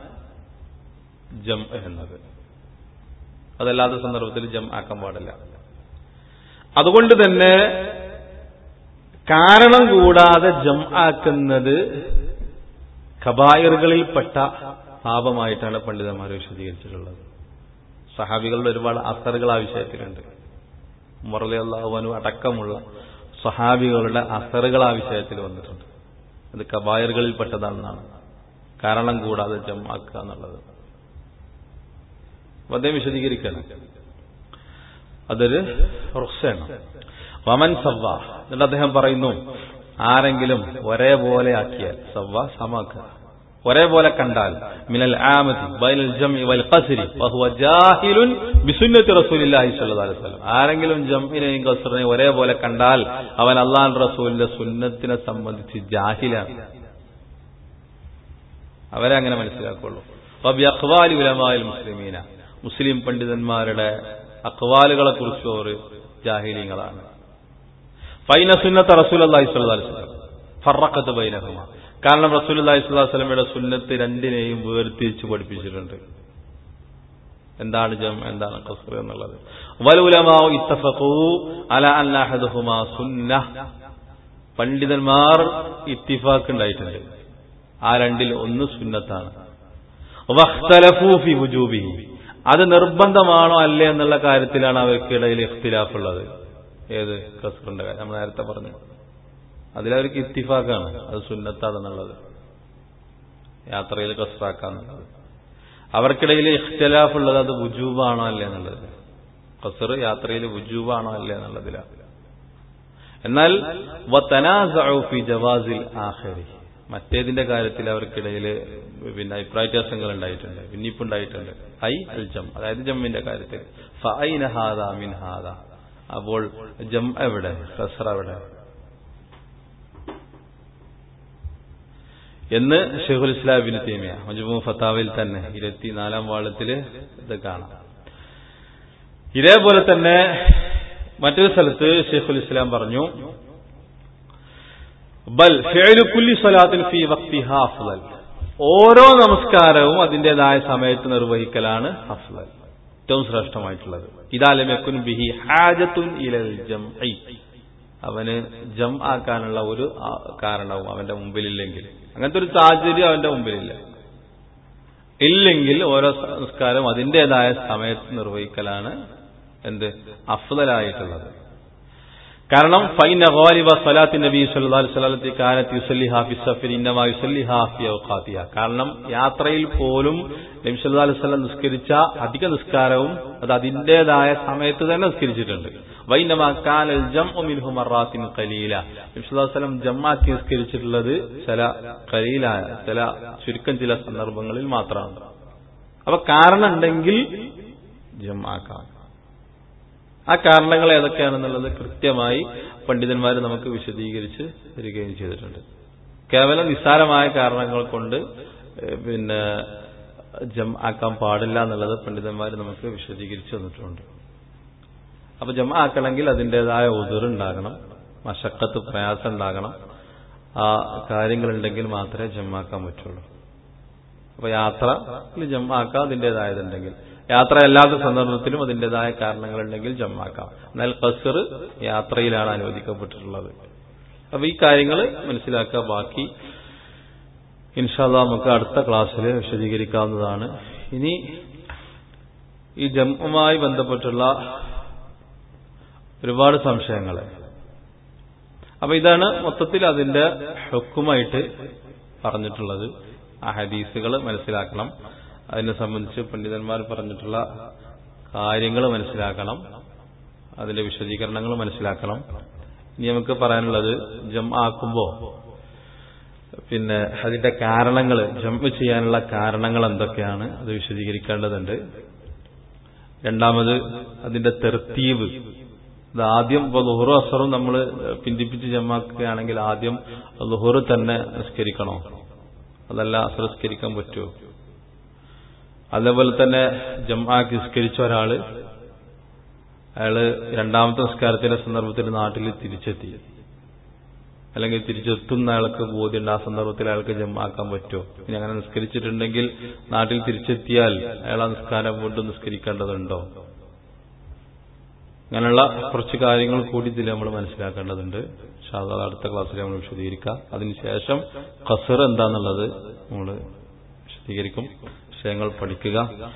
ജംഉ എന്നത്. അതല്ലാത്ത സന്ദർഭത്തിൽ ജംഉ ആക്കാൻ പാടില്ല. അതുകൊണ്ട് തന്നെ കാരണം കൂടാതെ ജംഉ ആക്കുന്നത് കബായിറുകളിൽപ്പെട്ട പാപമായിട്ടാണ് പണ്ഡിതന്മാർ വിശദീകരിച്ചിട്ടുള്ളത്. സഹാബികളുടെ ഒരുപാട് അസറുകൾ ആ വിഷയത്തിലുണ്ട്. ഉമർ റളിയല്ലാഹു അൻഹു അടക്കമുള്ള സഹാബികളുടെ അസറുകൾ ആ വിഷയത്തിൽ വന്നിട്ടുണ്ട്. അത് കബായിറുകളിൽപ്പെട്ടതാണെന്നാണ്, കാരണം കൂടാതെ ജംഉ ആക്കുക എന്നുള്ളത്. അദ്ദേഹം വിശദീകരിക്കണം, അതൊരു റുഖ്സയാണ്. വമൻ സവ്വ, എന്നിട്ട് അദ്ദേഹം പറയുന്നു, ആരെങ്കിലും ഒരേപോലെ ആക്കിയാൽ, സവ്വ സമാക്കുക, ഒരേപോലെ കണ്ടാൽ, മിനൽ ആമതി ബൈനൽ ജംഇ വൽ ഖസ്രി വഹുവ ജാഹിലുൻ ബിസുന്നത്തി റസൂലില്ലാഹി സ്വല്ലല്ലാഹു അലൈഹി വസല്ലം. ആരെങ്കിലും ജംഇനെയും ഖസ്റിനെയും ഒരേപോലെ കണ്ടാൽ അവൻ അല്ലാഹുവിന്റെ റസൂലിന്റെ സുന്നത്തിനെ സംബന്ധിച്ച് ജാഹിലാണ്. അവരെ അങ്ങനെ മനസ്സിലാക്കുള്ളൂ. വബി അഖ്വാലി ഉലമാഇൽ മുസ്ലിമീന, മുസ്ലിം പണ്ഡിതന്മാരുടെ അഖ്വാലുകളെ കുറിച്ച് അവർ ജാഹിലീങ്ങളാണ്. ഫൈന സുന്നത്ത റസൂലുള്ളാഹി സ്വല്ലല്ലാഹു അലൈഹി വസല്ലം ഫറഖത് ബൈനഹുമാ, കാരണം റസൂലുള്ളാഹി സ്വല്ലല്ലാഹു അലൈഹി വസല്ലമയുടെ സുന്നത്ത് രണ്ടിനെയും വേർതിരിച്ച് പഠിപ്പിച്ചിട്ടുണ്ട്. എന്താണ് ജംഉ, എന്താണ് ഖസ്ർ എന്നുള്ളത്. വൽ ഉലമാഉ ഇത്തഫഖൂ അലാ അന്ന അഹദഹുമാ സുന്നഹ്, പണ്ഡിതന്മാർ ഇത്തിഫാഖ് ഉണ്ടായിട്ടുണ്ട്, ആ രണ്ടിൽ ഒന്ന് സുന്നത്താണ്. വഖ്തലഫൂ ഫി വുജൂബിഹി, അത് നിർബന്ധമാണോ അല്ലേ എന്നുള്ള കാര്യത്തിലാണ് അവർക്കിടയിൽ ഇഖ്തിലാഫ് ഉള്ളത്. ഏത് ഖസ്റിന്റെ കാര്യം നമ്മൾ നേരത്തെ പറഞ്ഞു, അതിലവർക്ക് ഇത്തിഫാഖാണ്, അത് സുന്നത്താണെന്നുള്ളത്, യാത്രയിൽ ഖസ്റാക്കാന്നുള്ളത്. അവർക്കിടയിൽ ഇഖ്തിലാഫ് ഉള്ളത് അത് വുജൂബാണോ അല്ലേ എന്നുള്ളത്, ഖസ്ർ യാത്രയിൽ വുജൂബാണോ അല്ലേ എന്നുള്ളതിലാണ്. എന്നാൽ വതനാസഉ ഫി ജവാസിൽ ആഖിരി, മറ്റേതിന്റെ കാര്യത്തിൽ അവർക്കിടയിൽ പിന്നെ അഭിപ്രായ വ്യത്യാസങ്ങൾ ഉണ്ടായിട്ടുണ്ട്, ഭിന്നിപ്പുണ്ടായിട്ടുണ്ട്. ഐ അൽ ജം, അതായത് ജമ്മിന്റെ കാര്യത്തിൽ. ഫഅൈന ഹാദാ മിൻ ഹാദാ, അപ്പോൾ ജം എവിടെ, ഖസ്ർ എവിടെ എന്ന് ശൈഖുൽ ഇസ്ലാം ഇബ്നു തൈമിയ്യ മജ്മൂ ഫതാവയിൽ തന്നെ 24-ാം വാള്യത്തിൽ ഇത് കാണാം. ഇതേപോലെ തന്നെ മറ്റൊരു സ്ഥലത്ത് ശൈഖുൽ ഇസ്ലാം പറഞ്ഞു, ബൽ ഫിഅലു കുല്ലി സ്വലാത്തിൻ ഫീ വഖ്തിഹാ അഫ്ളൽ, ഓരോ നമസ്കാരവും അതിന്റേതായ സമയത്ത് നിർവഹിക്കലാണ് അഫ്ളൽ, ഏറ്റവും ശ്രേഷ്ഠമായിട്ടുള്ളത്. ഇദാ ലം യകുൻ ബിഹി ഹാജത്തുൻ ഇലൽ ജംഇ, അവന് ജം ആക്കാനുള്ള ഒരു കാരണവും അവന്റെ മുമ്പിലില്ലെങ്കിൽ, അങ്ങനത്തെ ഒരു സാഹചര്യം അവന്റെ മുമ്പിലില്ല, ഇല്ലെങ്കിൽ ഓരോ നമസ്കാരം അതിന്റേതായ സമയത്ത് നിർവഹിക്കലാണ് എന്ത് അഫ്ളലായിട്ടുള്ളത്. കാരണം ഫൈന ഗാലിബ സ്വലാത്തി നബി സല്ലല്ലാഹു അലൈഹി വസല്ലം കാനത്ത് യുസല്ലിഹാ ഫി സഫരി ഇന്നമാ യുസല്ലിഹാ ഫി അവഖാതിഹ. കാരണം യാത്രയിൽ പോലും നബി സല്ലല്ലാഹു അലൈഹി വസല്ലം നിസ്കരിച്ച അധിക നിസ്കാരവും അത് അതിന്റേതായ സമയത്ത് തന്നെ നിസ്കരിച്ചിട്ടുണ്ട്. വൈനമാ കാനൽ ജംഉ മിൻഹു മറാത്തിൻ ഖലീല. നബി സല്ലല്ലാഹു അലൈഹി വസല്ലം ജംആക്കി നിസ്കരിച്ചിട്ടുള്ളത് ചില ചുരുക്കം ചില സന്ദർഭങ്ങളിൽ മാത്രമാണ്. അപ്പൊ കാരണം ഉണ്ടെങ്കിൽ ജംആക്കാം. ആ കാരണങ്ങൾ ഏതൊക്കെയാണെന്നുള്ളത് കൃത്യമായി പണ്ഡിതന്മാർ നമുക്ക് വിശദീകരിച്ച് തരികയും ചെയ്തിട്ടുണ്ട്. കേവലം നിസ്സാരമായ കാരണങ്ങൾ കൊണ്ട് ജംആക്കാൻ പാടില്ല എന്നുള്ളത് പണ്ഡിതന്മാർ നമുക്ക് വിശദീകരിച്ചു തന്നിട്ടുണ്ട്. അപ്പൊ ജംആക്കണമെങ്കിൽ അതിൻ്റെതായ ഉദുർ ഉണ്ടാകണം, മശക്കത്ത് പ്രയാസം ഉണ്ടാകണം. ആ കാര്യങ്ങളുണ്ടെങ്കിൽ മാത്രമേ ജംആക്കാൻ പറ്റുള്ളൂ. അപ്പൊ യാത്ര ജംആക്കാം അതിൻ്റെതായതുണ്ടെങ്കിൽ. യാത്ര അല്ലാത്ത സന്ദർഭത്തിലും അതിൻ്റെതായ കാരണങ്ങളുണ്ടെങ്കിൽ ജംആക്കാം. എന്നാൽ ഖസ്ർ യാത്രയിലാണ് അനുവദിക്കപ്പെട്ടിട്ടുള്ളത്. അപ്പൊ ഈ കാര്യങ്ങൾ മനസ്സിലാക്കുക. ബാക്കി ഇൻഷാ അല്ലാഹ് നമുക്ക് അടുത്ത ക്ലാസ്സിൽ വിശദീകരിക്കാവുന്നതാണ്. ഇനി ഈ ജംഉമായി ബന്ധപ്പെട്ടുള്ള ഒരുപാട് സംശയങ്ങൾ. അപ്പൊ ഇതാണ് മൊത്തത്തിൽ അതിന്റെ ഹുക്കുമായിട്ട് പറഞ്ഞിട്ടുള്ളത്. ആ ഹദീസുകൾ മനസ്സിലാക്കണം, അതിനെ സംബന്ധിച്ച് പണ്ഡിതന്മാർ പറഞ്ഞിട്ടുള്ള കാര്യങ്ങൾ മനസ്സിലാക്കണം, അതിന്റെ വിശദീകരണങ്ങൾ മനസ്സിലാക്കണം. ഇനി നമുക്ക് പറയാനുള്ളത് ജംആക്കുമ്പോ അതിന്റെ കാരണങ്ങൾ, ജംഉ ചെയ്യാനുള്ള കാരണങ്ങൾ എന്തൊക്കെയാണ് അത് വിശദീകരിക്കേണ്ടതുണ്ട്. രണ്ടാമത് അതിന്റെ തെർത്തീബ്. അത് ആദ്യം ളുഹുറും അസ്റും നമ്മൾ പിന്തിപ്പിച്ച് ജംആക്കുകയാണെങ്കിൽ ആദ്യം ളുഹുർ തന്നെ നിസ്കരിക്കണോ, അതല്ല അസ്ർ നിസ്കരിക്കാൻ പറ്റുമോ? അതേപോലെ തന്നെ ജംആക്കി നിസ്കരിച്ച ഒരാള് അയാള് രണ്ടാമത്തെ നിസ്കാരത്തിന്റെ സന്ദർഭത്തിൽ നാട്ടിൽ തിരിച്ചെത്തി, അല്ലെങ്കിൽ തിരിച്ചെത്തുന്ന അയാൾക്ക് ബോധ്യമുണ്ട്, ആ സന്ദർഭത്തിൽ അയാൾക്ക് ജംആക്കാൻ പറ്റുമോ? ഇനി അങ്ങനെ നിസ്കരിച്ചിട്ടുണ്ടെങ്കിൽ നാട്ടിൽ തിരിച്ചെത്തിയാൽ അയാൾ ആ നിസ്കാരം വീണ്ടും നിസ്കരിക്കേണ്ടതുണ്ടോ? അങ്ങനെയുള്ള കുറച്ച് കാര്യങ്ങൾ കൂടി ഇതിൽ നമ്മൾ മനസ്സിലാക്കേണ്ടതുണ്ട്. ഇൻഷാ അല്ലാഹ് അടുത്ത ക്ലാസ്സിൽ നമ്മൾ വിശദീകരിക്കാം. അതിനുശേഷം ഖസ്ർ എന്താന്നുള്ളത് നമ്മൾ വിശദീകരിക്കും. വിഷയങ്ങൾ പഠിക്കുക,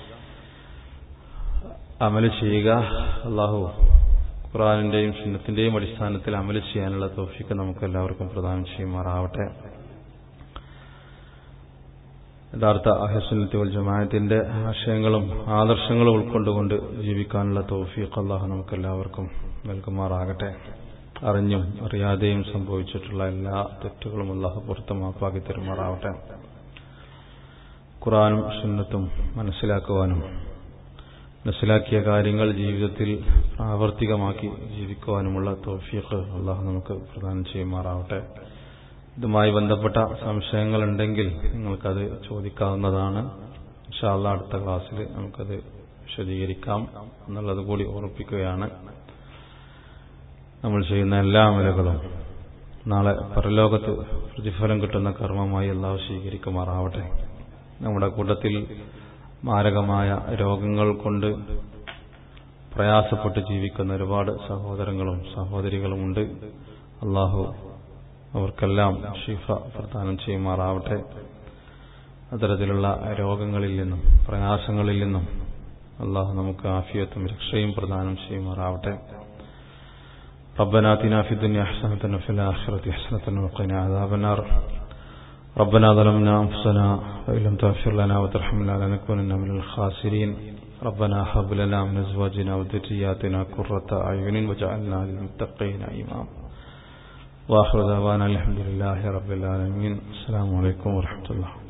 അമല് ചെയ്യുക. അല്ലാഹു ഖുർആനിന്റെയും സുന്നത്തിന്റെയും അടിസ്ഥാനത്തിൽ അമല് ചെയ്യാനുള്ള തൗഫീഖ് നമുക്ക് എല്ലാവർക്കും പ്രദാനം ചെയ്യുമാറാവട്ടെ. യഥാർത്ഥ അഹ്ലുസുന്നത്തി വൽ ജമാഅത്തിന്റെ ആശയങ്ങളും ആദർശങ്ങളും ഉൾക്കൊണ്ടുകൊണ്ട് ജീവിക്കാനുള്ള തൗഫീഖ് അല്ലാഹു നമുക്ക് എല്ലാവർക്കും നൽകുമാറാകട്ടെ. അറിഞ്ഞും അറിയാതെയും സംഭവിച്ചിട്ടുള്ള എല്ലാ തെറ്റുകളും അല്ലാഹു പുറത്ത് മാപ്പാക്കി തരുമാറാവട്ടെ. ഖുർആനും സുന്നത്തും മനസ്സിലാക്കുവാനും മനസ്സിലാക്കിയ കാര്യങ്ങൾ ജീവിതത്തിൽ പ്രാവർത്തികമാക്കി ജീവിക്കുവാനുമുള്ള തൗഫീഖ് അല്ലാഹു നമുക്ക് പ്രദാനം ചെയ്യുമാറാവട്ടെ. ഇതുമായി ബന്ധപ്പെട്ട സംശയങ്ങളുണ്ടെങ്കിൽ നിങ്ങൾക്കത് ചോദിക്കാവുന്നതാണ്. ഇൻഷാ അല്ലാഹ് അടുത്ത ക്ലാസ്സിൽ നമുക്കത് വിശദീകരിക്കാം എന്നുള്ളത് കൂടി ഓർമ്മിപ്പിക്കുകയാണ്. നമ്മൾ ചെയ്യുന്ന എല്ലാ അമലുകളും നാളെ പരലോകത്ത് പ്രതിഫലം കിട്ടുന്ന കർമ്മമായി അല്ലാഹു സ്വീകരിക്കുമാറാവട്ടെ. നമ്മുടെ കൂട്ടത്തിൽ മാരകമായ രോഗങ്ങൾ കൊണ്ട് പ്രയാസപ്പെട്ട് ജീവിക്കുന്ന ഒരുപാട് സഹോദരങ്ങളും സഹോദരികളുമുണ്ട്. അല്ലാഹു അവർക്കെല്ലാം ശിഫ പ്രദാനം ചെയ്യുമാറാവട്ടെ. അത്തരത്തിലുള്ള രോഗങ്ങളിൽ നിന്നും പ്രയാസങ്ങളിൽ നിന്നും അല്ലാഹു നമുക്ക് ആഫിയത്തും രക്ഷയും പ്രദാനം ചെയ്യുമാറാവട്ടെ. ربنا آتنا في الدنيا حسنة وفي الآخرة حسنة وقنا عذاب النار. ربنا ظلمنا أنفسنا وإن لم تغفر لنا وترحمنا لنكونن من الخاسرين. ربنا هب لنا من أزواجنا وذرياتنا قرة أعين واجعلنا للمتقين إماما. وآخر دعوانا الحمد لله رب العالمين. السلام عليكم ورحمة الله.